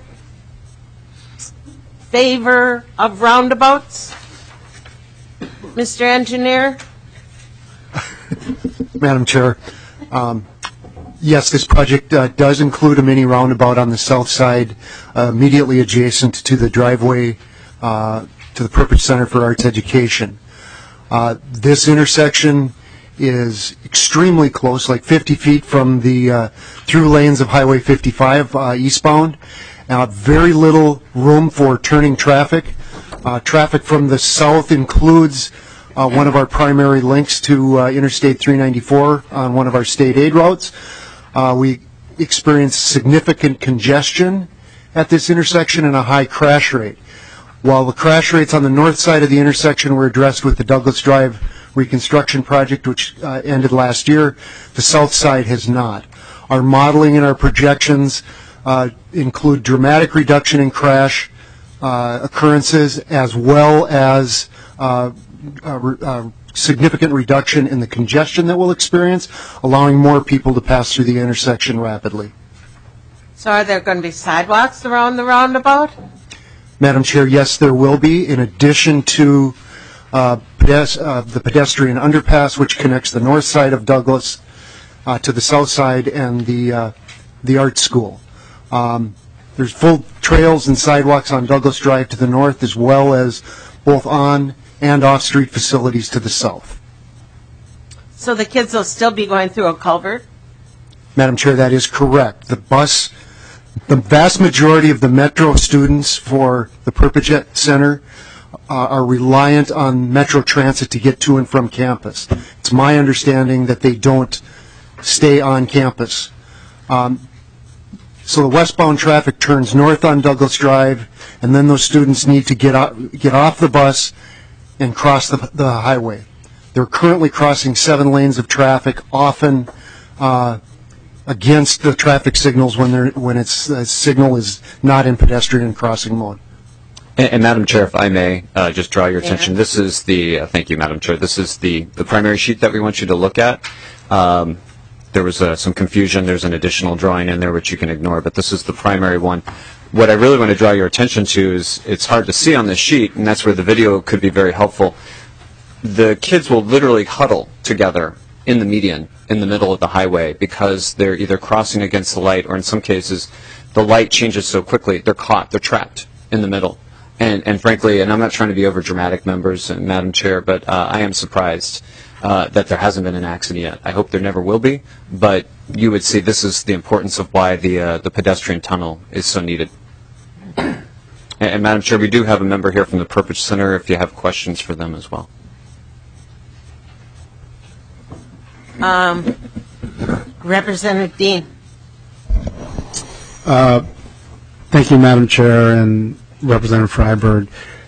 favor of roundabouts? Mr. Engineer? Madam Chair, yes, this project does include a mini roundabout on the south side, immediately adjacent to the driveway to the Purpose Center for Arts Education. This intersection is extremely close, like 50 feet from the through lanes of Highway 55 eastbound. Very little room for turning traffic. Traffic from the south includes one of our primary links to Interstate 394 on one of our state aid routes. We experience significant congestion at this intersection and a high crash rate. While the crash rates on the north side of the intersection were addressed with the Douglas Drive reconstruction project, which ended last year, the south side has not. Our modeling and our projections include dramatic reduction in crash occurrences, as well as significant reduction in the congestion that we'll experience, allowing more people to pass through the intersection rapidly. So are there going to be sidewalks around the roundabout? Madam Chair, yes, there will be, in addition to the pedestrian underpass, which connects the north side of Douglas to the south side and the art school. There's full trails and sidewalks on Douglas Drive to the north, as well as both on and off-street facilities to the south. So the kids will still be going through a culvert? Madam Chair, that is correct. The vast majority of the Metro students for the Perpejet Center are reliant on Metro Transit to get to and from campus. It's my understanding that they don't stay on campus. So the westbound traffic turns north on Douglas Drive, and then those students need to get off the bus and cross the highway. They're currently crossing 7 lanes of traffic, often against the traffic signals when its signal is not in pedestrian crossing mode. And Madam Chair, if I may just draw your attention, this is the, thank you, Madam Chair, this is the primary sheet that we want you to look at. There was some confusion. There's an additional drawing in there which you can ignore, but this is the primary one. What I really want to draw your attention to is it's hard to see on this sheet, and that's where the video could be very helpful. The kids will literally huddle together in the median, in the middle of the highway, because they're either crossing against the light, or in some cases, the light changes so quickly, they're caught, they're trapped in the middle. And frankly, and I'm not trying to be over dramatic, members and Madam Chair, but I am surprised that there hasn't been an accident yet. I hope there never will be, but you would see this is the importance of why the pedestrian tunnel is so needed. And Madam Chair, we do have a member here from the Perpejet Center if you have questions for them as well. Representative Dean. Thank you, Madam Chair, and Representative Freiberg.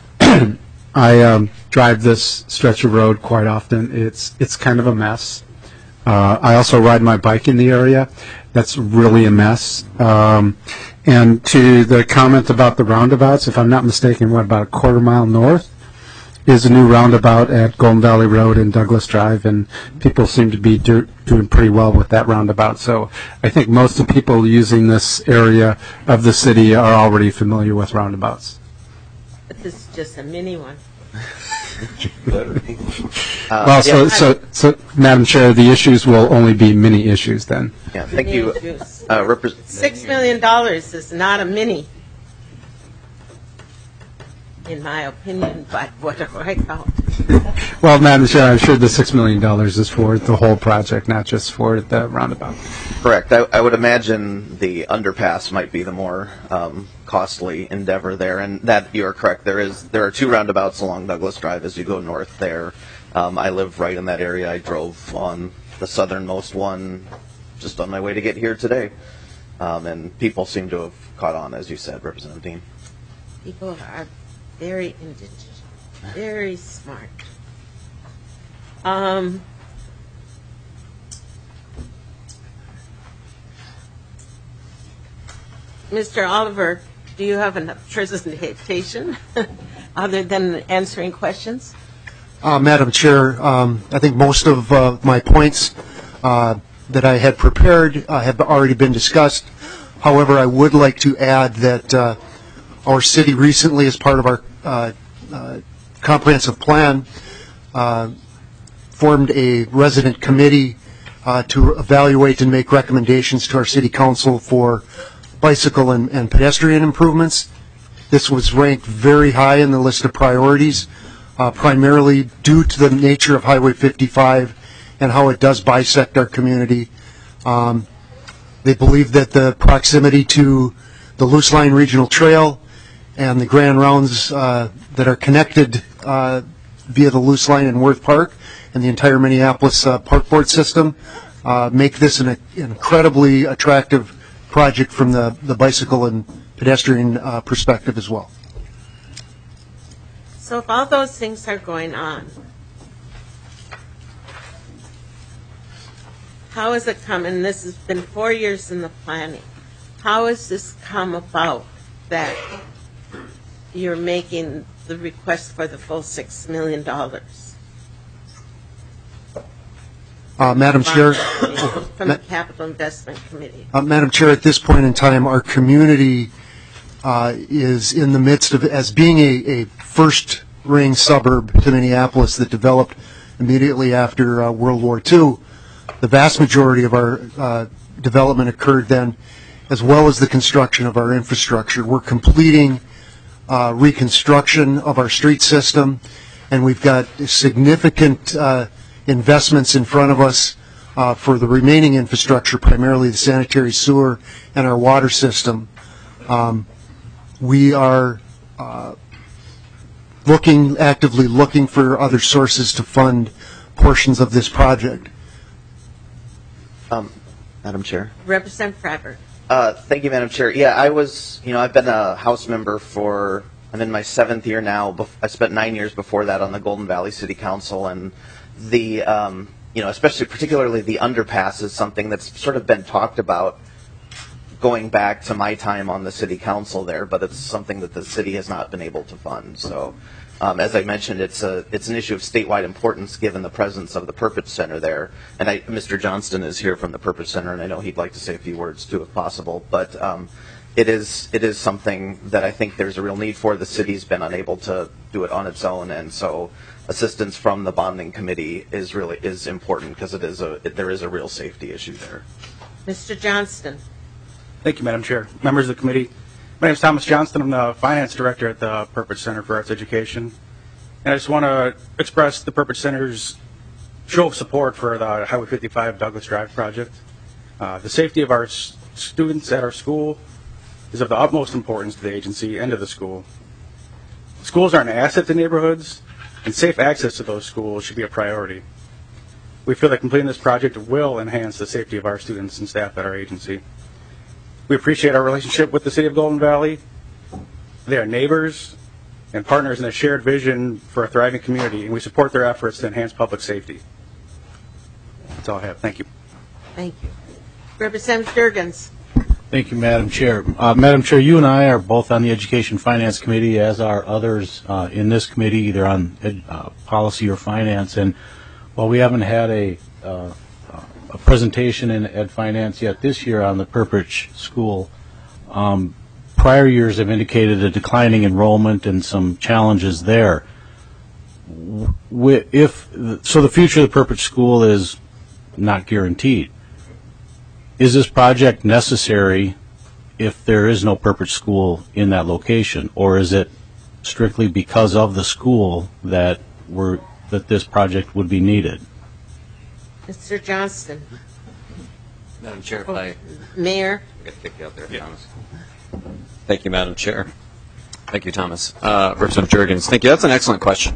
I drive this stretch of road quite often. It's kind of a mess. I also ride my bike in the area. That's really a mess. And to the comment about the roundabouts, if I'm not mistaken, about a quarter mile north is a new roundabout at Golden Valley Road and Douglas Drive, and people seem to be doing pretty well with that roundabout. So I think most of the people using this area of the city are already familiar with roundabouts. But this is just a mini one. Well, so, Madam Chair, the issues will only be mini issues then. Yeah, thank you. $6 million is not a mini, in my opinion, but what do I call it? Well, Madam Chair, I'm sure the $6 million is for the whole project, not just for the roundabout. Correct. I would imagine the underpass might be the more costly endeavor there, and that you are correct. There are 2 roundabouts along Douglas Drive as you go north there. I live right in that area. I drove on the southernmost one just on my way to get here today, and people seem to have caught on, as you said, Representative Dean. People are very indigent, very smart. Mr. Oliver, do you have enough presentation other than answering questions? Madam Chair, I think most of my points that I had prepared have already been discussed. However, I would like to add that our city recently, as part of our comprehensive plan, formed a resident committee to evaluate and make recommendations to our city council for bicycle and pedestrian improvements. This was ranked very high in the list of priorities, primarily due to the nature of Highway 55 and how it does bisect our community. They believe that the proximity to the Loose Line Regional Trail and the Grand Rounds that are connected via the Loose Line in Worth Park and the entire Minneapolis Park Board system make this an incredibly attractive project from the bicycle and pedestrian perspective as well. So if all those things are going on, how has it come, and this has been 4 years in the planning, how has this come about that you're making the request for the full $6 million? Madam Chair, from the Capital Investment Committee. Madam Chair, at this point in time, our community is in the midst of, as being a first-ring suburb to Minneapolis that developed immediately after World War II, the vast majority of our development occurred then, as well as the construction of our infrastructure. We're completing reconstruction of our street system, and we've got significant investments in front of us for the remaining infrastructure, primarily the sanitary sewer and our water system. We are actively looking for other sources to fund portions of this project. Madam Chair. Representative Freiberg. Thank you, Madam Chair. Yeah, I've been a House member I'm in my 7th year now. I spent 9 years before that on the Golden Valley City Council, and particularly the underpass is something that's sort of been talked about going back to my time on the City Council there, but it's something that the city has not been able to fund. So, as I mentioned, it's an issue of statewide importance given the presence of the Purpose Center there. And Mr. Johnston is here from the Purpose Center, and I know he'd like to say a few words too, if possible. But it is something that I think there's a real need for. The city's been unable to do it on its own, and so assistance from the bonding committee is important because there is a real safety issue there. Mr. Johnston. Thank you, Madam Chair. Members of the committee, my name is Thomas Johnston. I'm the Finance Director at the Purpose Center for Arts Education. And I just want to express the Purpose Center's show of support for the Highway 55 Douglas Drive project. The safety of our students at our school is of the utmost importance to the agency and to the school. Schools are an asset to neighborhoods, and safe access to those schools should be a priority. We feel that completing this project will enhance the safety of our students and staff at our agency. We appreciate our relationship with the City of Golden Valley. They are neighbors and partners in a shared vision for a thriving community, and we support their efforts to enhance public safety. That's all I have. Thank you. Thank you. Representative Jurgens. Thank you, Madam Chair. Madam Chair, you and I are both on the Education Finance Committee, as are others in this committee, either on policy or finance. And while we haven't had a presentation in Ed Finance yet this year on the Purpose School, prior years have indicated a declining enrollment and some challenges there. So the future of the Purpose School is not guaranteed. Is this project necessary if there is no Purpose School in that location, or is it strictly because of the school that this project would be needed? Mr. Johnston. Madam Chair, if I... Mayor. I got to kick you out there, Thomas. Thank you, Madam Chair. Thank you, Thomas. Representative Jurgens, thank you. That's an excellent question.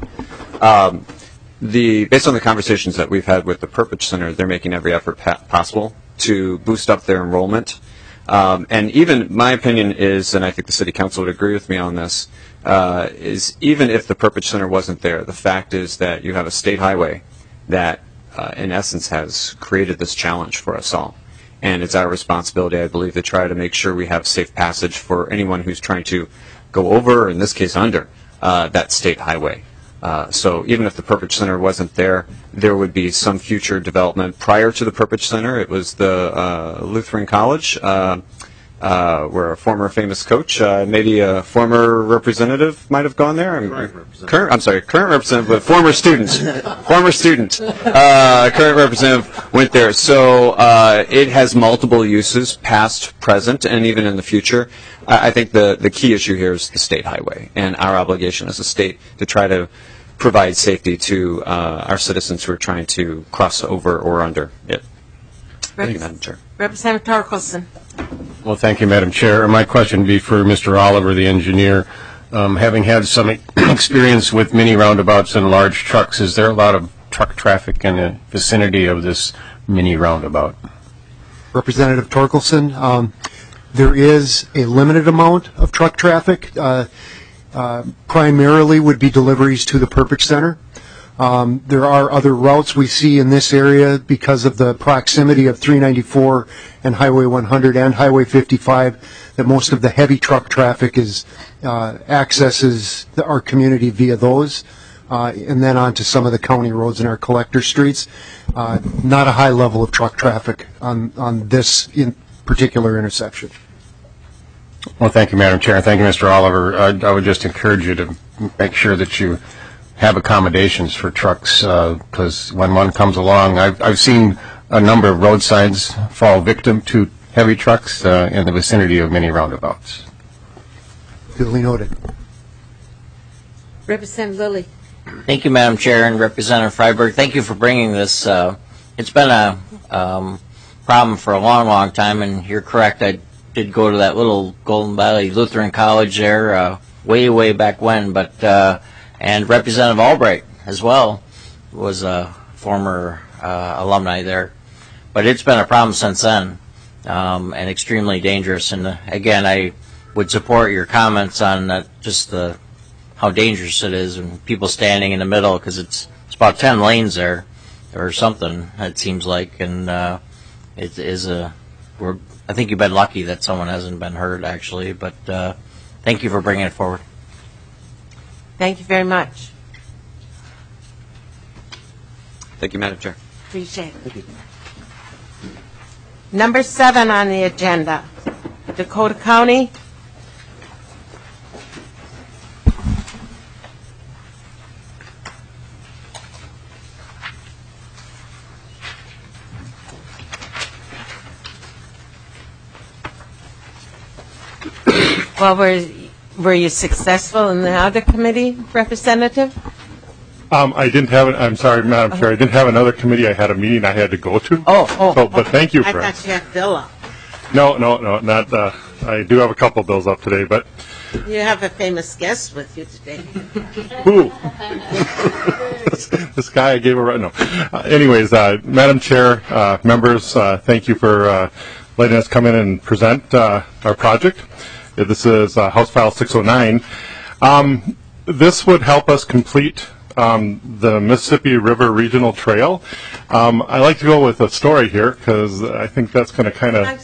Based on the conversations that we've had with the Purpose Center, they're making every effort possible to boost up their enrollment. And even my opinion is, and I think the City Council would agree with me on this, is even if the Purpose Center wasn't there, the fact is that you have a state highway that in essence has created this challenge for us all. And it's our responsibility, I believe, to try to make sure we have safe passage for anyone who's trying to go over, or in this case under, that state highway. So even if the Purpose Center wasn't there, there would be some future development. Prior to the Purpose Center, it was the Lutheran College, where a former famous coach, maybe a former representative might have gone there. Current representative, but former student. Current representative went there. So it has multiple uses, past, present, and even in the future. I think the key issue here is the state highway and our obligation as a state to try to provide safety to our citizens who are trying to cross over or under it. Thank you, Madam Chair. Representative Torkelson. Well, thank you, Madam Chair. My question would be for Mr. Oliver, the engineer. Having had some experience with mini roundabouts and large trucks, is there a lot of truck traffic in the vicinity of this mini roundabout? Representative Torkelson, there is a limited amount of truck traffic. Primarily would be deliveries to the Purpose Center. There are other routes we see in this area because of the proximity of 394 and Highway 100 and Highway 55, that most of the heavy truck traffic accesses our community via those, and then onto some of the county roads and our collector streets. Not a high level of truck traffic on this particular intersection. Well, thank you, Madam Chair. Thank you, Mr. Oliver. I would just encourage you to make sure that you have accommodations for trucks, because when one comes along, I've seen a number of road signs fall victim to heavy trucks in the vicinity of many roundabouts. Duly noted. Representative Lilly. Thank you, Madam Chair, and Representative Freiberg. Thank you for bringing this. It's been a problem for a long, long time, and you're correct. I did go to that little Golden Valley Lutheran College there way, way back when. But and Representative Albright as well was a former alumni there. But it's been a problem since then, and extremely dangerous. And again, I would support your comments on just how dangerous it is and people standing in the middle, because it's about 10 lanes there or something, it seems like. And it is I think you've been lucky that someone hasn't been hurt, actually. But thank you for bringing it forward. Thank you very much. Thank you, Madam Chair. Appreciate it. Thank you. Number 7 on the agenda, Dakota County. Well, were you successful in the other committee, Representative? I didn't have I'm sorry, Madam Chair. I didn't have another committee. I had a meeting I had to go to. But thank you for I thought you had Bill up. No, not. I do have a couple bills up today, but you have a famous guest with you today. Who? This guy I gave a no. Anyways, Madam Chair, members, thank you for letting us come in and present our project. This is House File 609. This would help us complete the Mississippi River Regional Trail. I like to go with a story here because I think that's going to kind of.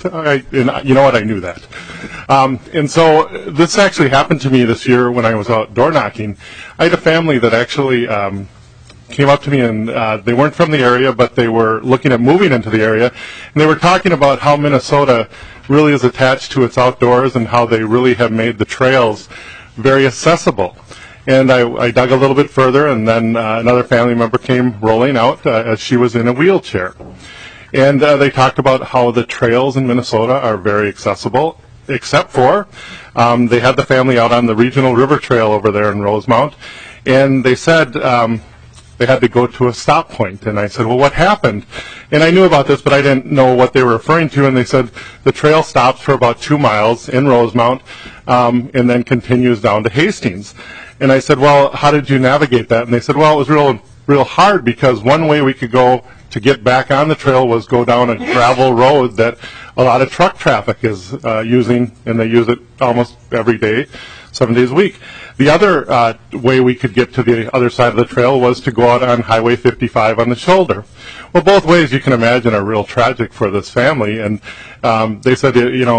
You know what? I knew that. And so this actually happened to me this year when I was out door knocking. I had a family that actually came up to me, and they weren't from the area, but they were looking at moving into the area, and they were talking about how Minnesota really is attached to its outdoors and how they really have made the trails very accessible. And I dug a little bit further, and then another family member came rolling out as she was in a wheelchair. And they talked about how the trails in Minnesota are very accessible, except for they had the family out on the Regional River Trail over there in Rosemount, and they said they had to go to a stop point. And I said, well, what happened? And I knew about this, but I didn't know what they were referring to. And they said the trail stops for about 2 miles in Rosemount and then continues down to Hastings. And I said, well, how did you navigate that? And they said, well, it was real hard, because one way we could go to get back on the trail was go down a gravel road that a lot of truck traffic is using, and they use it almost every day, 7 days a week. The other way we could get to the other side of the trail was to go out on Highway 55 on the shoulder. Well, both ways, you can imagine, are real tragic for this family. And they said,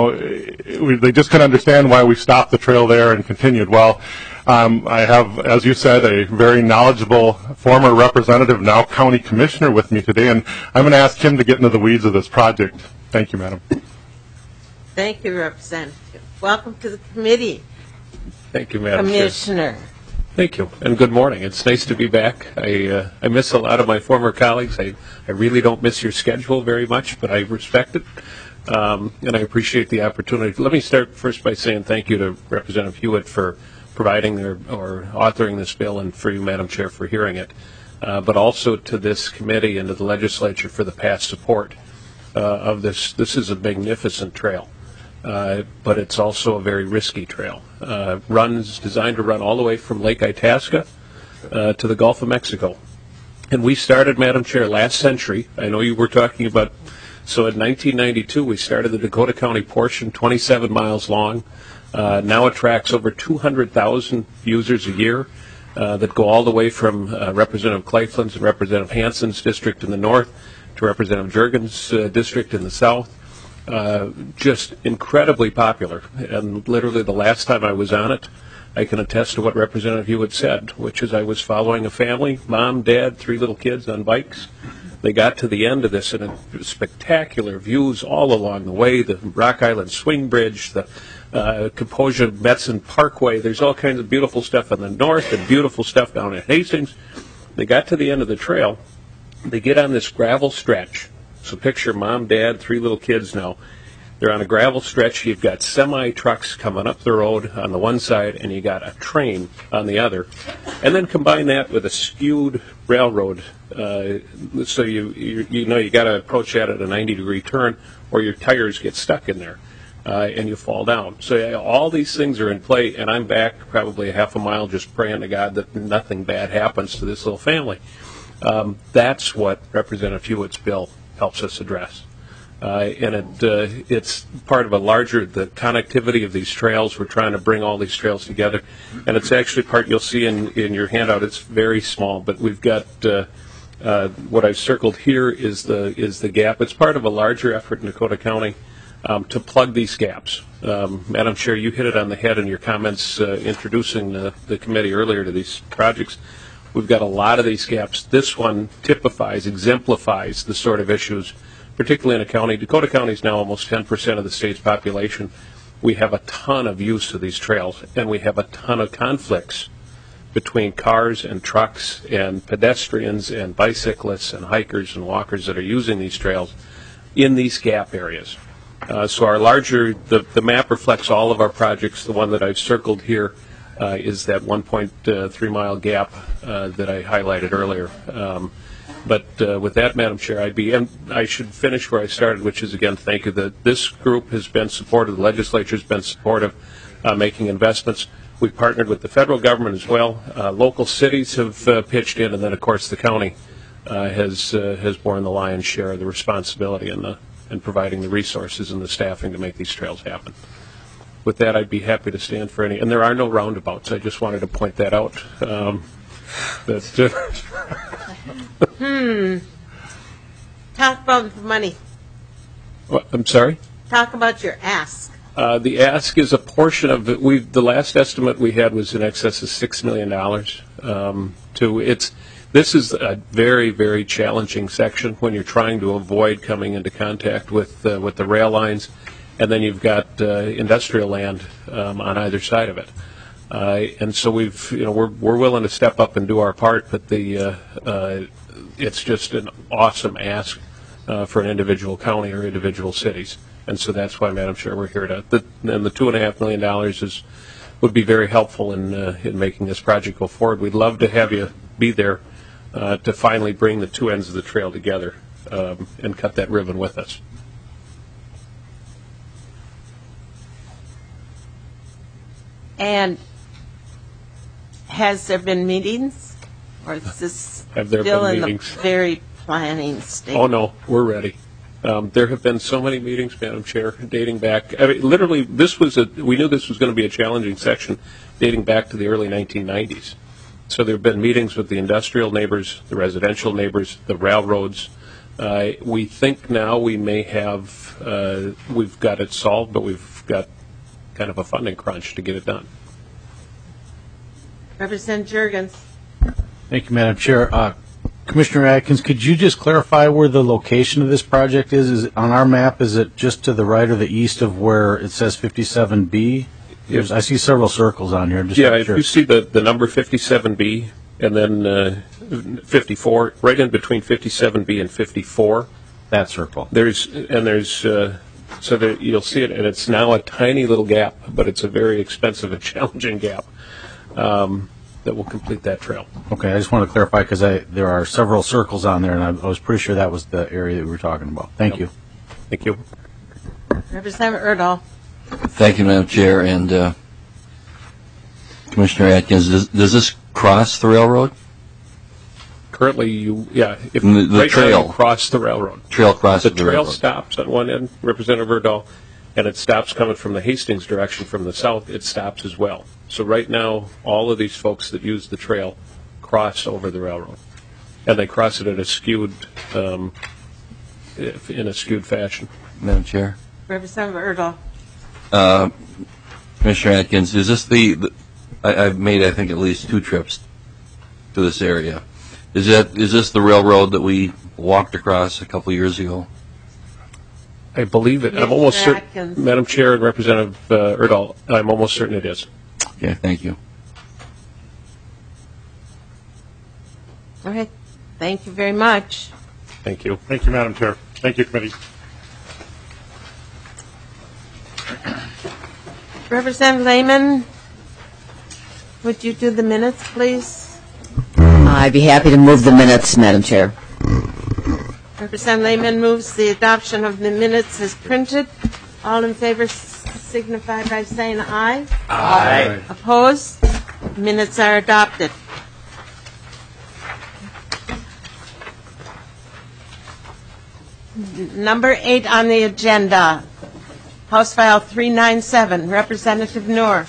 they just couldn't understand why we stopped the trail there and continued. Well, I have, as you said, a very knowledgeable former representative, now county commissioner, with me today, and I'm going to ask him to get into the weeds of this project. Thank you, Madam. Thank you, Representative. Welcome to the committee. Thank you, Madam Commissioner. Chair. Thank you, and good morning. It's nice to be back. I miss a lot of my former colleagues. I really don't miss your schedule very much, but I respect it, and I appreciate the opportunity. Let me start first by saying thank you to Representative Hewitt for providing or authoring this bill, and for you, Madam Chair, for hearing it, but also to this committee and to the legislature for the past support of this. This is a magnificent trail. But it's also a very risky trail. Designed to run all the way from Lake Itasca to the Gulf of Mexico. And we started, Madam Chair, last century. I know you were talking about, so in 1992 we started the Dakota County portion, 27 miles long. Now attracts over 200,000 users a year that go all the way from Representative Claflin's and Representative Hansen's district in the north to Representative Juergen's district in the south. Just incredibly popular, and literally the last time I was on it, I can attest to what Representative Hewitt said, which is I was following a family, mom, dad, 3 little kids on bikes. They got to the end of this, and spectacular views all along the way, the Rock Island Swing Bridge, the Kaposia Metzen Parkway. There's all kinds of beautiful stuff in the north and beautiful stuff down at Hastings. They got to the end of the trail. They get on this gravel stretch. So picture mom, dad, 3 little kids now, They're on a gravel stretch. You've got semi-trucks coming up the road on the one side, and you got a train on the other. And then combine that with a skewed railroad. So you know you got to approach that at a 90-degree turn, or your tires get stuck in there, and you fall down. So all these things are in play, and I'm back probably a half a mile just praying to God that nothing bad happens to this little family. That's what Representative Hewitt's bill helps us address. And it's part of a larger, the connectivity of these trails. We're trying to bring all these trails together. And it's actually part, you'll see in your handout, it's very small, but we've got what I've circled here is the gap. It's part of a larger effort in Dakota County to plug these gaps. Madam Chair, you hit it on the head in your comments introducing the committee earlier to these projects. We've got a lot of these gaps. This one typifies, exemplifies the sort of issues, particularly in a county. Dakota County is now almost 10% of the state's population. We have a ton of use of these trails, and we have a ton of conflicts between cars and trucks and pedestrians and bicyclists and hikers and walkers that are using these trails in these gap areas. So our larger, the map reflects all of our projects. The one that I've circled here is that 1.3 mile gap that I highlighted earlier. But with that, Madam Chair, I should finish where I started, which is, again, thank you. This group has been supportive. The legislature has been supportive, making investments. We've partnered with the federal government as well. Local cities have pitched in, and then, of course, the county has borne the lion's share of the responsibility in providing the resources and the staffing to make these trails happen. With that, I'd be happy to stand for any. And there are no roundabouts. I just wanted to point that out. Talk about the money. I'm sorry? Talk about your ask. The ask is a portion of it. The last estimate we had was in excess of $6 million. This is a very, very challenging section when you're trying to avoid coming into contact with the rail lines, and then you've got industrial land on either side of it. And so we're willing to step up and do our part, but it's just an awesome ask for an individual county or individual cities. And so that's why, Madam Chair, we're here and the $2.5 million would be very helpful in making this project go forward. We'd love to have you be there to finally bring the two ends of the trail together and cut that ribbon with us. And has there been meetings, or is this still in the very planning stage? Oh no, we're ready. There have been so many meetings, Madam Chair, dating back. I mean, literally, we knew this was going to be a challenging section, dating back to the early 1990s. So there have been meetings with the industrial neighbors, the residential neighbors, the railroads. We think now we may have we've got it solved, but we've got kind of a funding crunch to get it done. Representative Juergens. Thank you, Madam Chair. Commissioner Atkins, could you just clarify where the location of this project is? Is it on our map? Is it just to the right or the east of where it says 57B? I see several circles on here. If you see the number 57B and then 54, right in between 57B and 54. That circle. So that you'll see it, and it's now a tiny little gap, but it's a very expensive and challenging gap that will complete that trail. Okay, I just want to clarify because there are several circles on there, and I was pretty sure that was the area that we were talking about. Thank you. Thank you. Representative Erdahl. Thank you, Madam Chair. And Commissioner Atkins, does this cross the railroad? Currently, if the trail you cross the railroad. Trail crosses the railroad. The trail stops on one end, Representative Erdahl, and it stops coming from the Hastings direction from the south. It stops as well. So right now, all of these folks that use the trail cross over the railroad, and they cross it in a skewed fashion. Madam Chair. Representative Erdahl. Commissioner Atkins, is this I've made, I think, at least 2 trips to this area. Is this the railroad that we walked across a couple years ago? I believe it. I'm almost certain, Madam Chair and Representative Erdahl, I'm almost certain it is. Okay, thank you. All right. Thank you very much. Thank you. Thank you, Madam Chair. Thank you, committee. Representative Lehman, would you do the minutes, please? I'd be happy to move the minutes, Madam Chair. Representative Lehman moves the adoption of the minutes as printed. All in favor signify by saying aye. Aye. Opposed? Minutes are adopted. Number 8 on the agenda, House File 397, Representative Noor.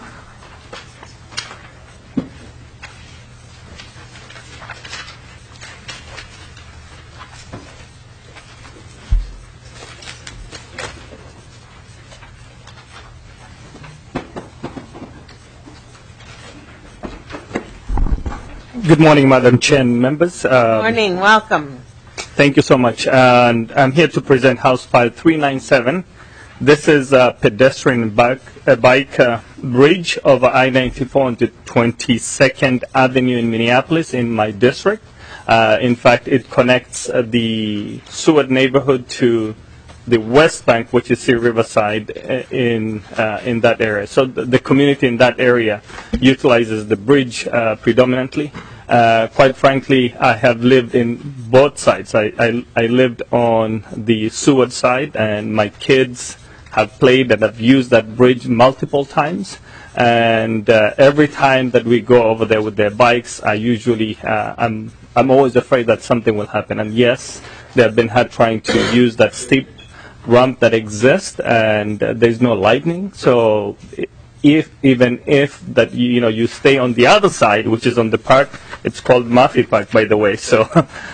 Good morning, Madam Chair and members. Morning, welcome. Thank you so much. And I'm here to present House File 397. This is a pedestrian bike bridge over I-94 on the 22nd Avenue in Minneapolis in my district. In fact, it connects the Seward neighborhood to the West Bank, which is Sea Riverside in that area. So the community in that area utilizes the bridge predominantly. Quite frankly, I have lived in both sides. I lived on the Seward side, and my kids have played and have used that bridge multiple times. And every time that we go over there with their bikes, I usually, I'm always afraid that something will happen. And yes, they have been trying to use that steep ramp that exists, and there's no lightning. So even if that you stay on the other side, which is on the park, it's called Murphy Park, by the way. So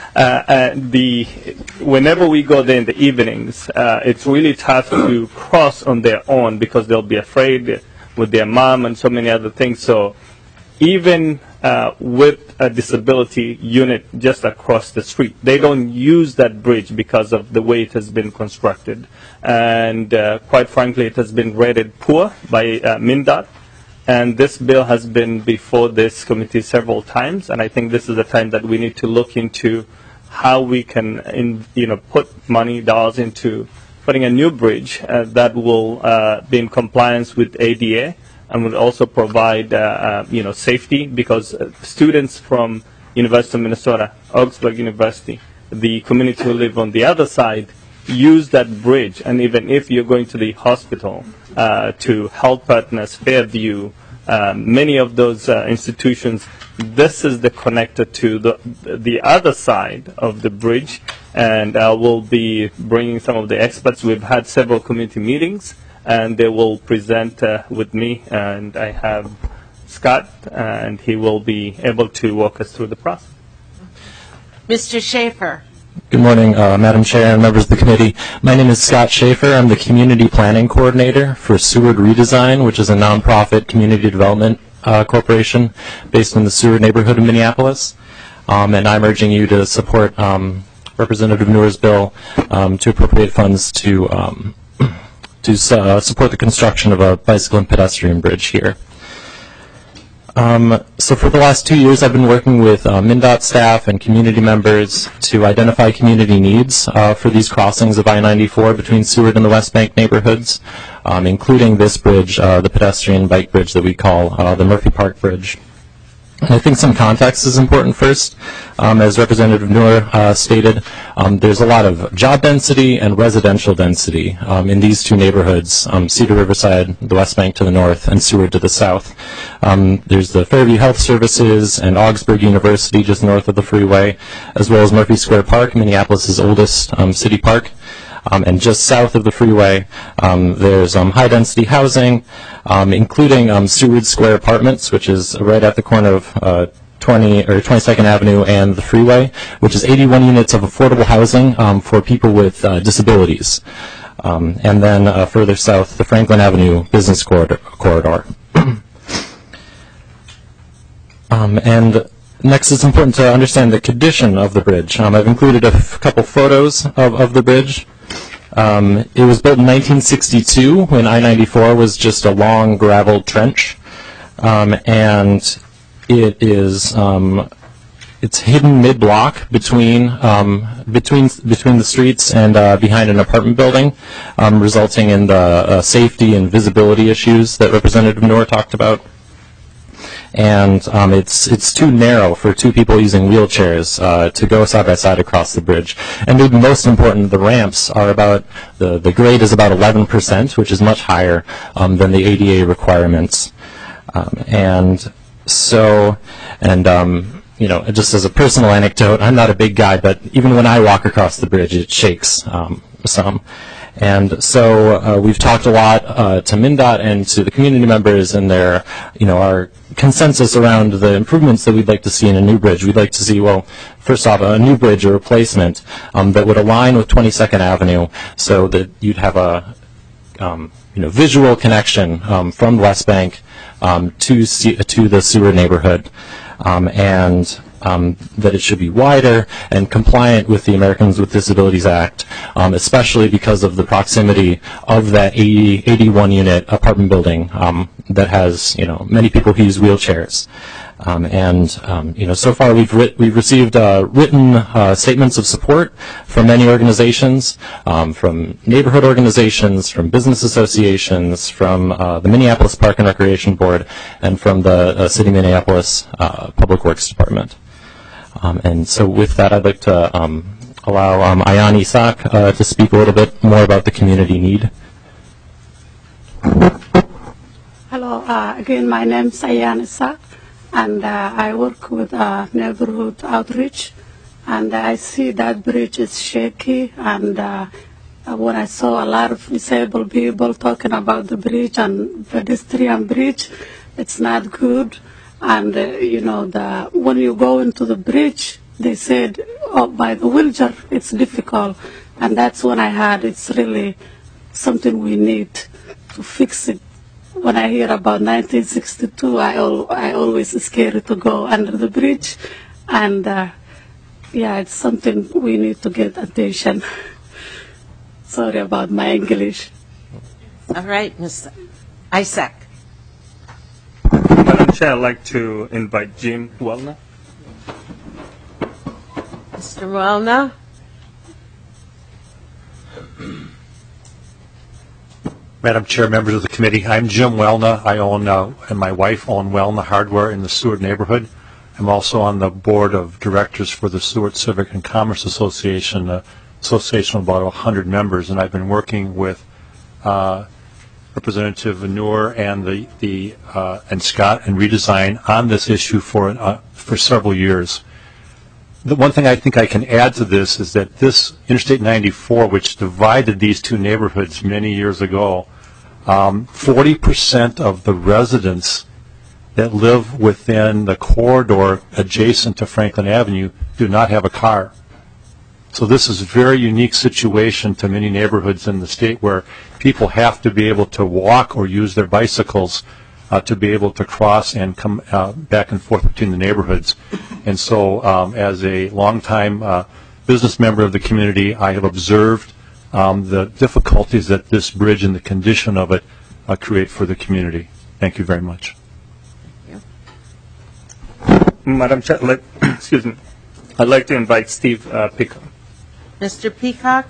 whenever we go there in the evenings, it's really tough to cross on their own because they'll be afraid with their mom and so many other things. So even with a disability unit just across the street, they don't use that bridge because of the way it has been constructed. And quite frankly, it has been rated poor by MnDOT. And this bill has been before this committee several times, and I think this is the time that we need to look into how we can, put dollars into putting a new bridge that will be in compliance with ADA and will also provide, safety, because students from University of Minnesota, Augsburg University, the community who live on the other side, use that bridge. And even if you're going to the hospital, to Health Partners, Fairview, many of those institutions, this is the connector to the other side of the bridge. And I will be bringing some of the experts. We've had several community meetings, and they will present with me. And I have Scott, and he will be able to walk us through the process. Mr. Schaefer. Good morning, Madam Chair and members of the committee. My name is Scott Schaefer. I'm the Community Planning Coordinator for Seward Redesign, which is a nonprofit community development corporation based in the Seward neighborhood of Minneapolis. And I'm urging you to support Representative Noor's bill to appropriate funds to support the construction of a bicycle and pedestrian bridge here. So for the last 2 years, I've been working with MnDOT staff and community members to identify community needs for these crossings of I-94 between Seward and the West Bank neighborhoods, including this bridge, the pedestrian bike bridge that we call the Murphy Park Bridge. And I think some context is important first. As Representative Noor stated, there's a lot of job density and residential density in these two neighborhoods, Cedar Riverside, the West Bank to the north, and Seward to the south. There's the Fairview Health Services and Augsburg University just north of the freeway, as well as Murphy Square Park, Minneapolis' oldest city park. And just south of the freeway, there's high-density housing, including Seward Square Apartments, which is right at the corner of 22nd Avenue and the freeway, which is 81 units of affordable housing for people with disabilities. And then further south, the Franklin Avenue Business Corridor. And next, it's important to understand the condition of the bridge. I've included a couple photos of the bridge. It was built in 1962 when I-94 was just a long gravel trench, and it is it's hidden mid-block between the streets and behind an apartment building, resulting in the safety and visibility issues that Representative Noor talked about. And it's too narrow for two people using wheelchairs to go side by side across the bridge. And maybe most important, the ramps are about the grade is about 11%, which is much higher than the ADA requirements. Just as a personal anecdote, I'm not a big guy, but even when I walk across the bridge, it shakes some. And so we've talked a lot to MnDOT and to the community members and their, our consensus around the improvements that we'd like to see in a new bridge. We'd like to see, well, first off, a new bridge or replacement that would align with 22nd Avenue so that you'd have a visual connection from West Bank to the Seward neighborhood, and that it should be wider and compliant with the Americans with Disabilities Act, especially because of the proximity of that 81-unit apartment building that has many people who use wheelchairs. So far we've received written statements of support from many organizations, from neighborhood organizations, from business associations, from the Minneapolis Park and Recreation Board, and from the City of Minneapolis Public Works Department. And so with that, I'd like to allow Ayan Isaac to speak a little bit more about the community need. Hello, again, my name is Ayan Isaac, and I work with neighborhood outreach, and I see that bridge is shaky, and when I saw a lot of disabled people talking about the bridge and pedestrian bridge, it's not good. And, when you go into the bridge, they said, by the wheelchair, it's difficult. And that's when I heard it's really something we need to fix it. When I hear about 1962, I always scared to go under the bridge. And, it's something we need to get attention. Sorry about my English. All right, Mr. Isaac. Madam Chair, I'd like to invite Jim Wellner. Mr. Wellner. Madam Chair, members of the committee, I'm Jim Wellner. I own, and my wife own Wellner Hardware in the Seward neighborhood. I'm also on the board of directors for the Seward Civic and Commerce Association, an association of about 100 members, and I've been working with Representative Noor and and Scott and Redesign on this issue for several years. The one thing I think I can add to this is that this Interstate 94, which divided these two neighborhoods many years ago, 40% of the residents that live within the corridor adjacent to Franklin Avenue do not have a car. So this is a very unique situation to many neighborhoods in the state where people have to be able to walk or use their bicycles to be able to cross and come back and forth between the neighborhoods. And so as a longtime business member of the community, I have observed the difficulties that this bridge and the condition of it create for the community. Thank you very much. Madam Chair, excuse me. I'd like to invite Steve Peacock. Mr. Peacock.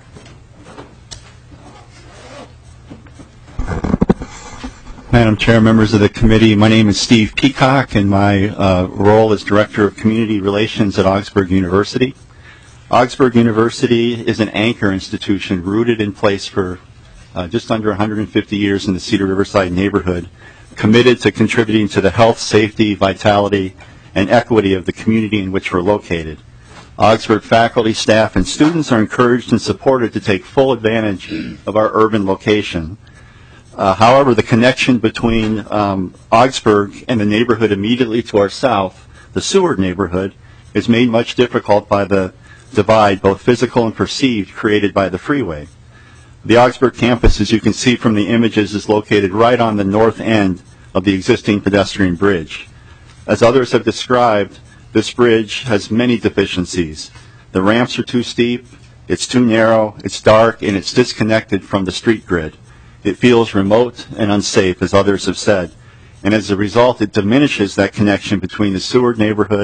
Madam Chair, members of the committee, my name is Steve Peacock, and my role is Director of Community Relations at Augsburg University. Augsburg University is an anchor institution rooted in place for just under 150 years in the Cedar Riverside neighborhood, committed to contributing to the health, safety, vitality, and equity of the community in which we're located. Augsburg faculty, staff, and students are encouraged and supported to take full advantage of our urban location. However, the connection between Augsburg and the neighborhood immediately to our south, the Seward neighborhood, is made much difficult by the divide, both physical and perceived, created by the freeway. The Augsburg campus, as you can see from the images, is located right on the north end of the existing pedestrian bridge. As others have described, this bridge has many deficiencies. The ramps are too steep, it's too narrow, it's dark, and it's disconnected from the street grid. It feels remote and unsafe, as others have said, and as a result, it diminishes that connection between the Seward neighborhood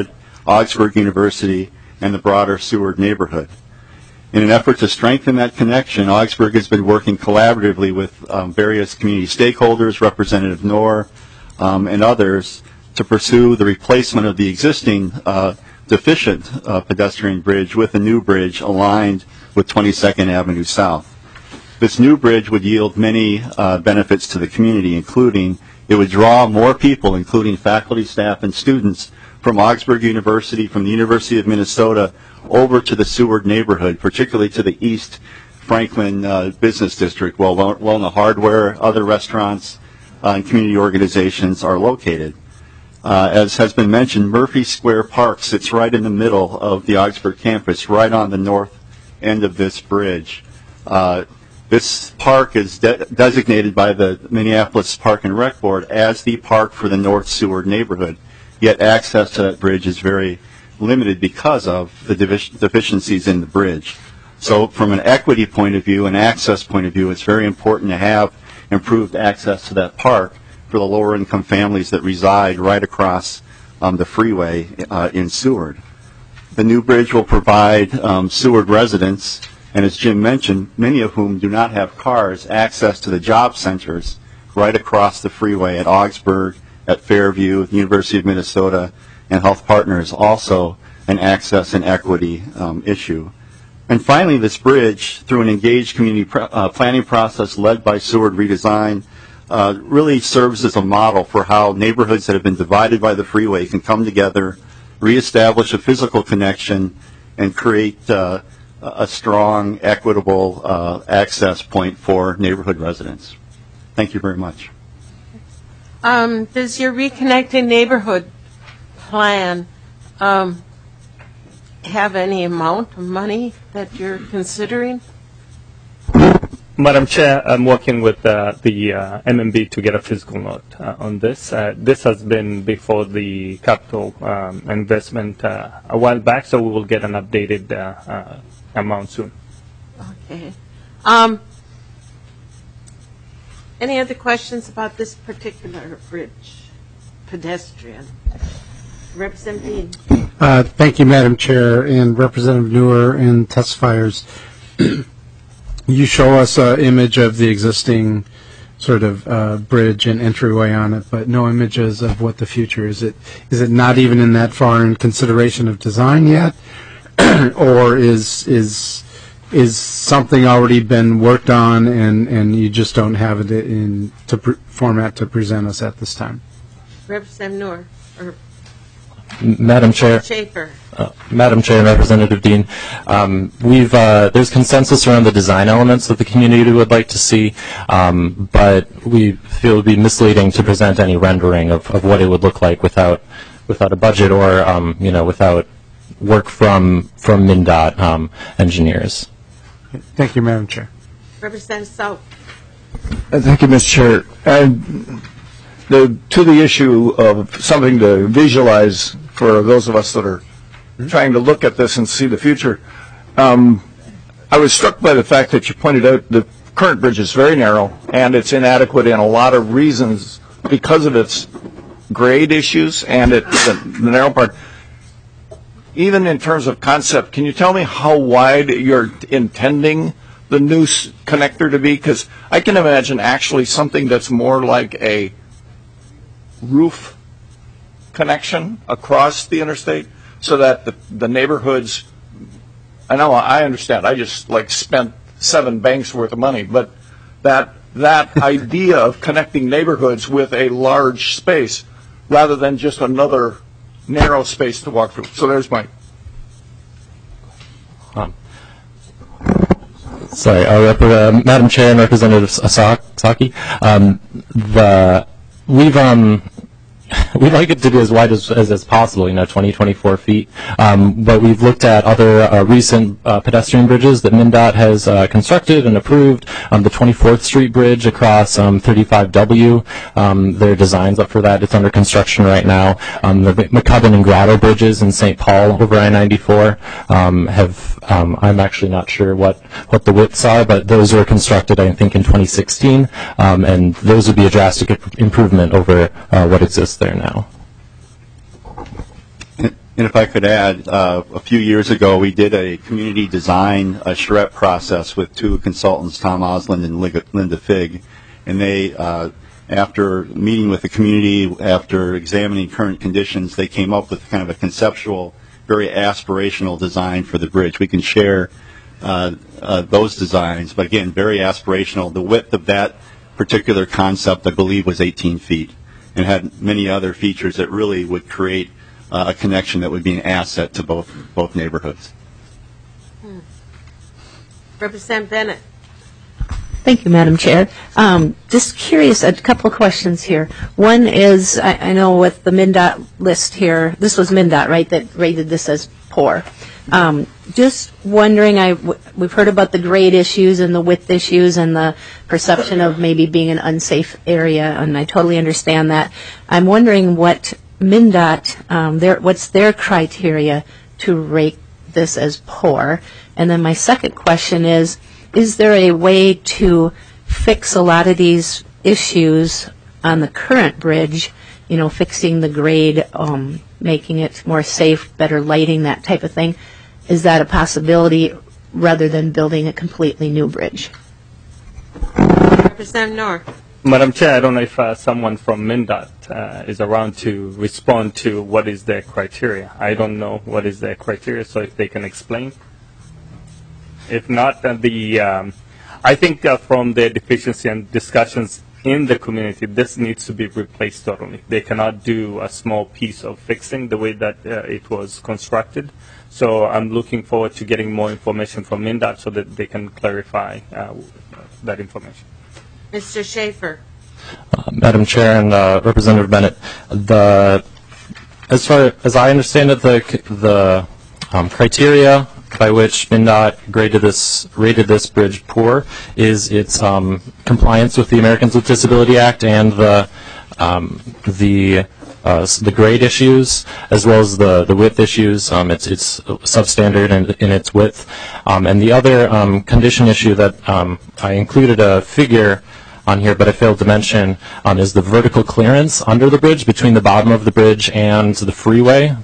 Augsburg University, and the broader Seward neighborhood. In an effort to strengthen that connection, Augsburg has been working collaboratively with various community stakeholders, Representative Knorr, and others, to pursue the replacement of the existing deficient pedestrian bridge with a new bridge aligned with 22nd Avenue South. This new bridge would yield many benefits to the community, including it would draw more people, including faculty, staff, and students from Augsburg University, from the University of Minnesota, over to the Seward neighborhood, particularly to the East Franklin Business District, where Wellna Hardware, other restaurants, and community organizations are located. As has been mentioned, Murphy Square Park sits right in the middle of the Augsburg campus, right on the north end of this bridge. This park is designated by the Minneapolis Park and Rec Board as the park for the North Seward neighborhood, yet access to that bridge is very limited because of the deficiencies in the bridge. So from an equity point of view, an access point of view, it's very important to have improved access to that park for the lower income families that reside right across the freeway in Seward. The new bridge will provide Seward residents, and as Jim mentioned, many of whom do not have cars, access to the job centers right across the freeway at Augsburg, at Fairview, the University of Minnesota, and Health Partners, also an access and equity issue. And finally, this bridge, through an engaged community planning process led by Seward Redesign, really serves as a model for how neighborhoods that have been divided by the freeway can come together, reestablish a physical connection, and create a strong, equitable access point for neighborhood residents. Thank you very much. Does your Reconnecting Neighborhood plan have any amount of money that you're considering? Madam Chair, I'm working with the MMB to get a fiscal note on this. This has been before the capital investment a while back, so we will get an updated amount soon. Okay. Any other questions about this particular bridge, pedestrian? Representative Dean. Thank you, Madam Chair, and Representative Newer and testifiers. You show us an image of the existing sort of bridge and entryway on it, but no images of what the future is. Is it not even in that far in consideration of design yet, or is something already been worked on and you just don't have it in format to present us at this time? Representative Newer. Or Madam Chair. Schaefer. Madam Chair and Representative Dean, there's consensus around the design elements that the community would like to see, but we feel it would be misleading to present any rendering of what it would look like without a budget or without work from MnDOT engineers. Thank you, Madam Chair. Representative South. Thank you, Mr. Chair. To the issue of something to visualize for those of us that are trying to look at this and see the future, I was struck by the fact that you pointed out the current bridge is very narrow and it's inadequate in a lot of reasons because of its grade issues and the narrow part. Even in terms of concept, can you tell me how wide you're intending the new connector to be? Because I can imagine actually something that's more like a roof connection across the interstate so that the neighborhoods, I understand, I just spent 7 banks worth of money, but that idea of connecting neighborhoods with a large space rather than just another narrow space to walk through. So there's my... Madam Chair and Representative Saki, we'd like it to be as wide as possible, 20, 24 feet. But we've looked at other recent pedestrian bridges that MnDOT has constructed and approved. The 24th Street Bridge across 35W, there are designs up for that. It's under construction right now. The McCubbin and Grotto bridges in St. Paul over I-94 I'm actually not sure what the widths are, but those were constructed, I think, in 2016, and those would be a drastic improvement over what exists there now. And if I could add, a few years ago we did a community design charrette process with two consultants, Tom Osland and Linda Figg, and they, after meeting with the community, after examining current conditions, they came up with kind of a conceptual, very aspirational design for the bridge. We can share those designs, but again, very aspirational. The width of that particular concept, I believe, was 18 feet and had many other features that really would create a connection that would be an asset to both neighborhoods. Representative Bennett. Thank you, Madam Chair. Just curious, a couple of questions here. One is, I know with the MnDOT list here, this was MnDOT, right, that rated this as poor. Just wondering, we've heard about the grade issues and the width issues and the perception of maybe being an unsafe area, and I totally understand that. I'm wondering what MnDOT, what's their criteria to rate this as poor? And then my second question is there a way to fix a lot of these issues on the current bridge, you know, fixing the grade, making it more safe, better lighting, that type of thing? Is that a possibility rather than building a completely new bridge? Representative Knorr. Madam Chair, I don't know if someone from MnDOT is around to respond to what is their criteria. I don't know what is their criteria, so if they can explain. If not, then I think from their deficiency and discussions in the community, this needs to be replaced totally. They cannot do a small piece of fixing the way that it was constructed. So I'm looking forward to getting more information from MnDOT so that they can clarify that information. Mr. Schaefer. Madam Chair and Representative Bennett, as far as I understand it, the criteria by which MnDOT rated this bridge poor is its compliance with the Americans with Disability Act and the grade issues, as well as the width issues. It's substandard in its width. And the other condition issue that I included a figure on here, but I failed to mention, is the vertical clearance under the bridge between the bottom of the bridge and the freeway.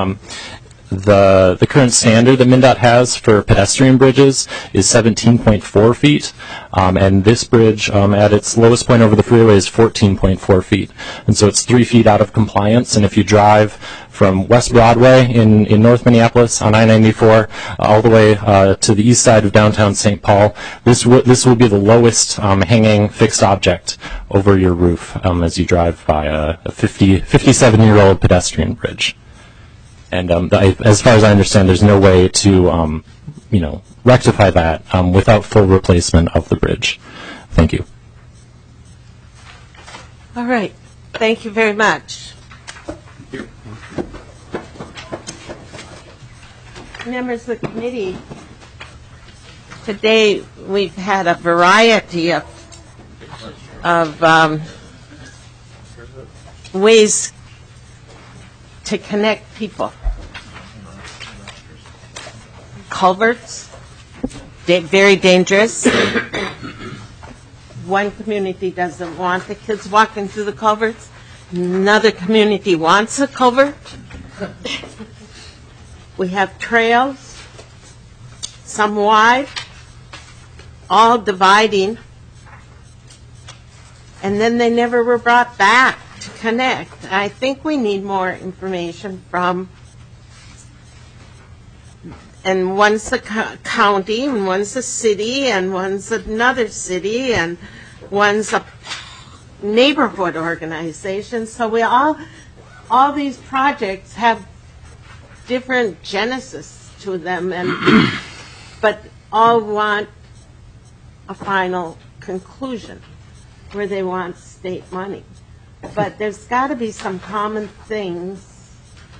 The current standard that MnDOT has for pedestrian bridges is 17.4 feet, and this bridge at its lowest point over the freeway is 14.4 feet. And so it's 3 feet out of compliance, and if you drive from West Broadway in North Minneapolis on I-94 all the way to the east side of downtown St. Paul, this will be the lowest hanging fixed object over your roof as you drive by a 57-year-old pedestrian bridge. And as far as I understand, there's no way to, rectify that without full replacement of the bridge. Thank you. All right. Thank you very much. Members of the committee, today we've had a variety of ways to connect people. Culverts, very dangerous. One community doesn't want the kids walking through the culverts. Another community wants a culvert. We have trails, some wide, all dividing, and then they never were brought back to connect. I think we need more information from, and one's a county, and one's a city, and one's another city, and one's a neighborhood organization. So we all these projects have different genesis to them, but all want a final conclusion where they want state money. But there's got to be some common things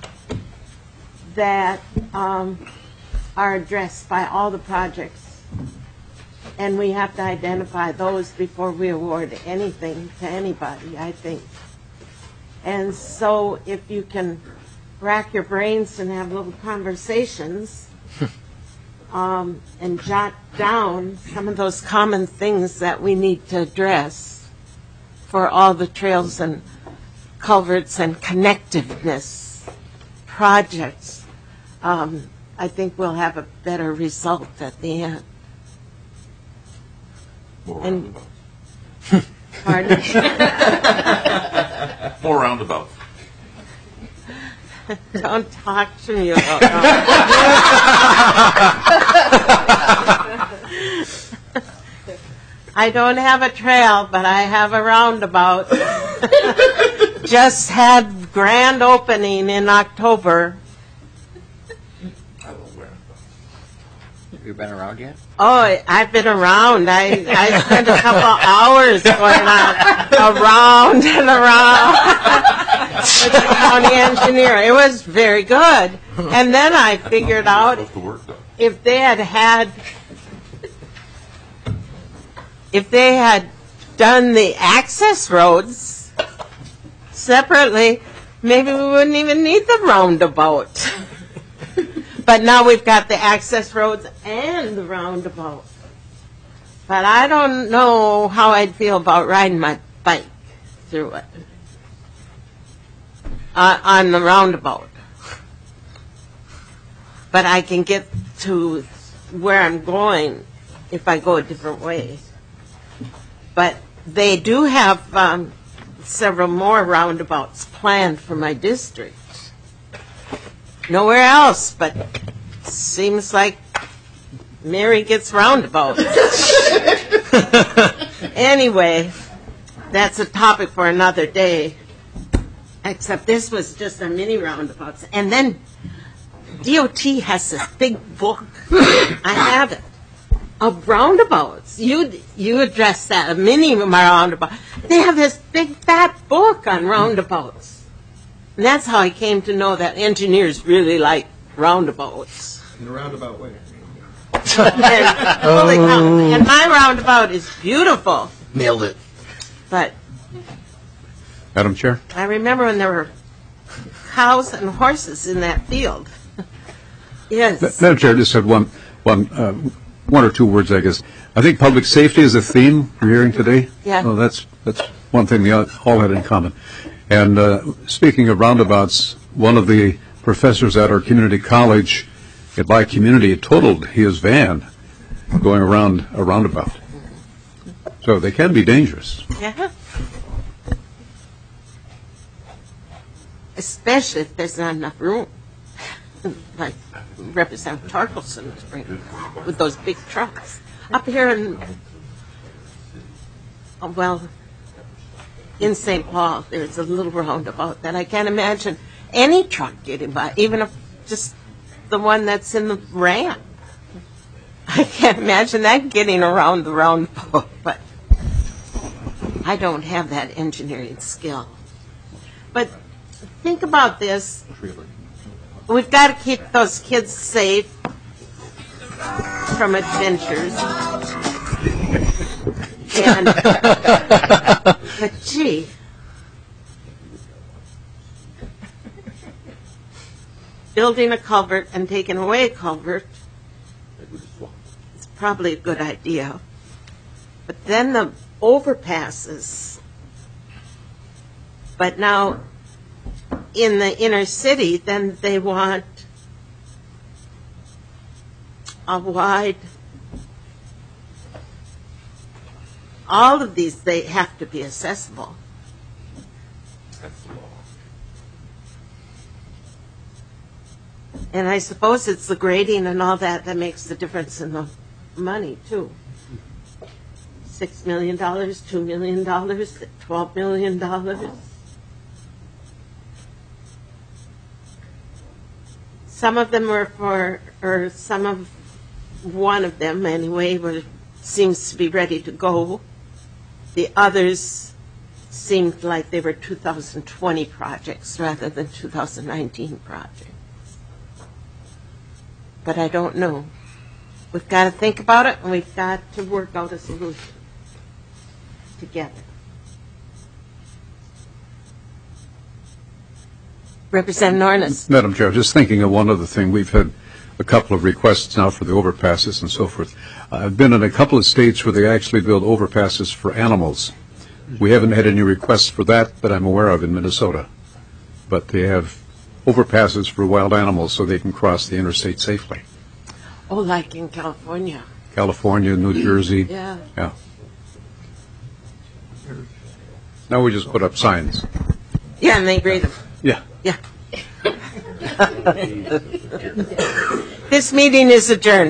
that are addressed by all the projects, and we have to identify those before we award anything to anybody, I think. And so if you can rack your brains and have little conversations and jot down some of those common things that we need to address for all the trails and culverts and connectiveness projects, I think we'll have a better result at the end. And, pardon? More roundabouts. Don't talk to me about I don't have a trail, but I have a roundabout. Just had grand opening in October. Have you been around yet? Oh, I've been around. I spent a couple hours going around and around with the county engineer. It was very good. And then I figured out if they had done the access roads separately, maybe we wouldn't even need the roundabout. But now we've got the access roads and the roundabout. But I don't know how I'd feel about riding my bike through it on the roundabout. But I can get to where I'm going if I go a different way. But they do have several more roundabouts planned for my district. Nowhere else, but seems like Mary gets roundabouts. Anyway, that's a topic for another day. Except this was just a mini roundabouts. And then DOT has this big book. I have it. Of roundabouts. You address that, a mini roundabout. They have this big fat book on roundabouts. And that's how I came to know that engineers really like roundabouts. In a roundabout way. Holy cow. And my roundabout is beautiful. Nailed it. But Madam Chair? I remember when there were cows and horses in that field. Yes. Madam Chair, I just had one or two words, I guess. I think public safety is a theme we're hearing today. Yeah. Well, that's one thing we all had in common. And speaking of roundabouts, one of the professors at our community college at my community totaled his van going around a roundabout. So they can be dangerous. Yeah. Especially if there's not enough room. Like Representative Tarkelson was bringing with those big trucks. Up here in St. Paul, there's a little roundabout that I can't imagine any truck getting by, even if just the one that's in the ramp. I can't imagine that getting around the roundabout, but I don't have that engineering skill. But think about this. We've got to keep those kids safe from adventures. But gee, building a culvert and taking away a culvert is probably a good idea. But then the overpasses. But now in the inner city, then they want a wide. All of these, they have to be accessible. That's the law. And I suppose it's the grading and all that that makes the difference in the money, too. $6 million, $2 million, $12 million. Some of them were one of them anyway, seems to be ready to go. The others seemed like they were 2020 projects rather than 2019 projects. But I don't know. We've got to think about it, and we've got to work out a solution together. Representative Nornes. Madam Chair, just thinking of one other thing. We've had a couple of requests now for the overpasses and so forth. I've been in a couple of states where they actually build overpasses for animals. We haven't had any requests for that I'm aware of in Minnesota. But they have overpasses for wild animals so they can cross the interstate safely. Oh, like in California. California, New Jersey. Yeah. Yeah. Now we just put up signs. Yeah, and they read them. Yeah. Yeah. This meeting is adjourned.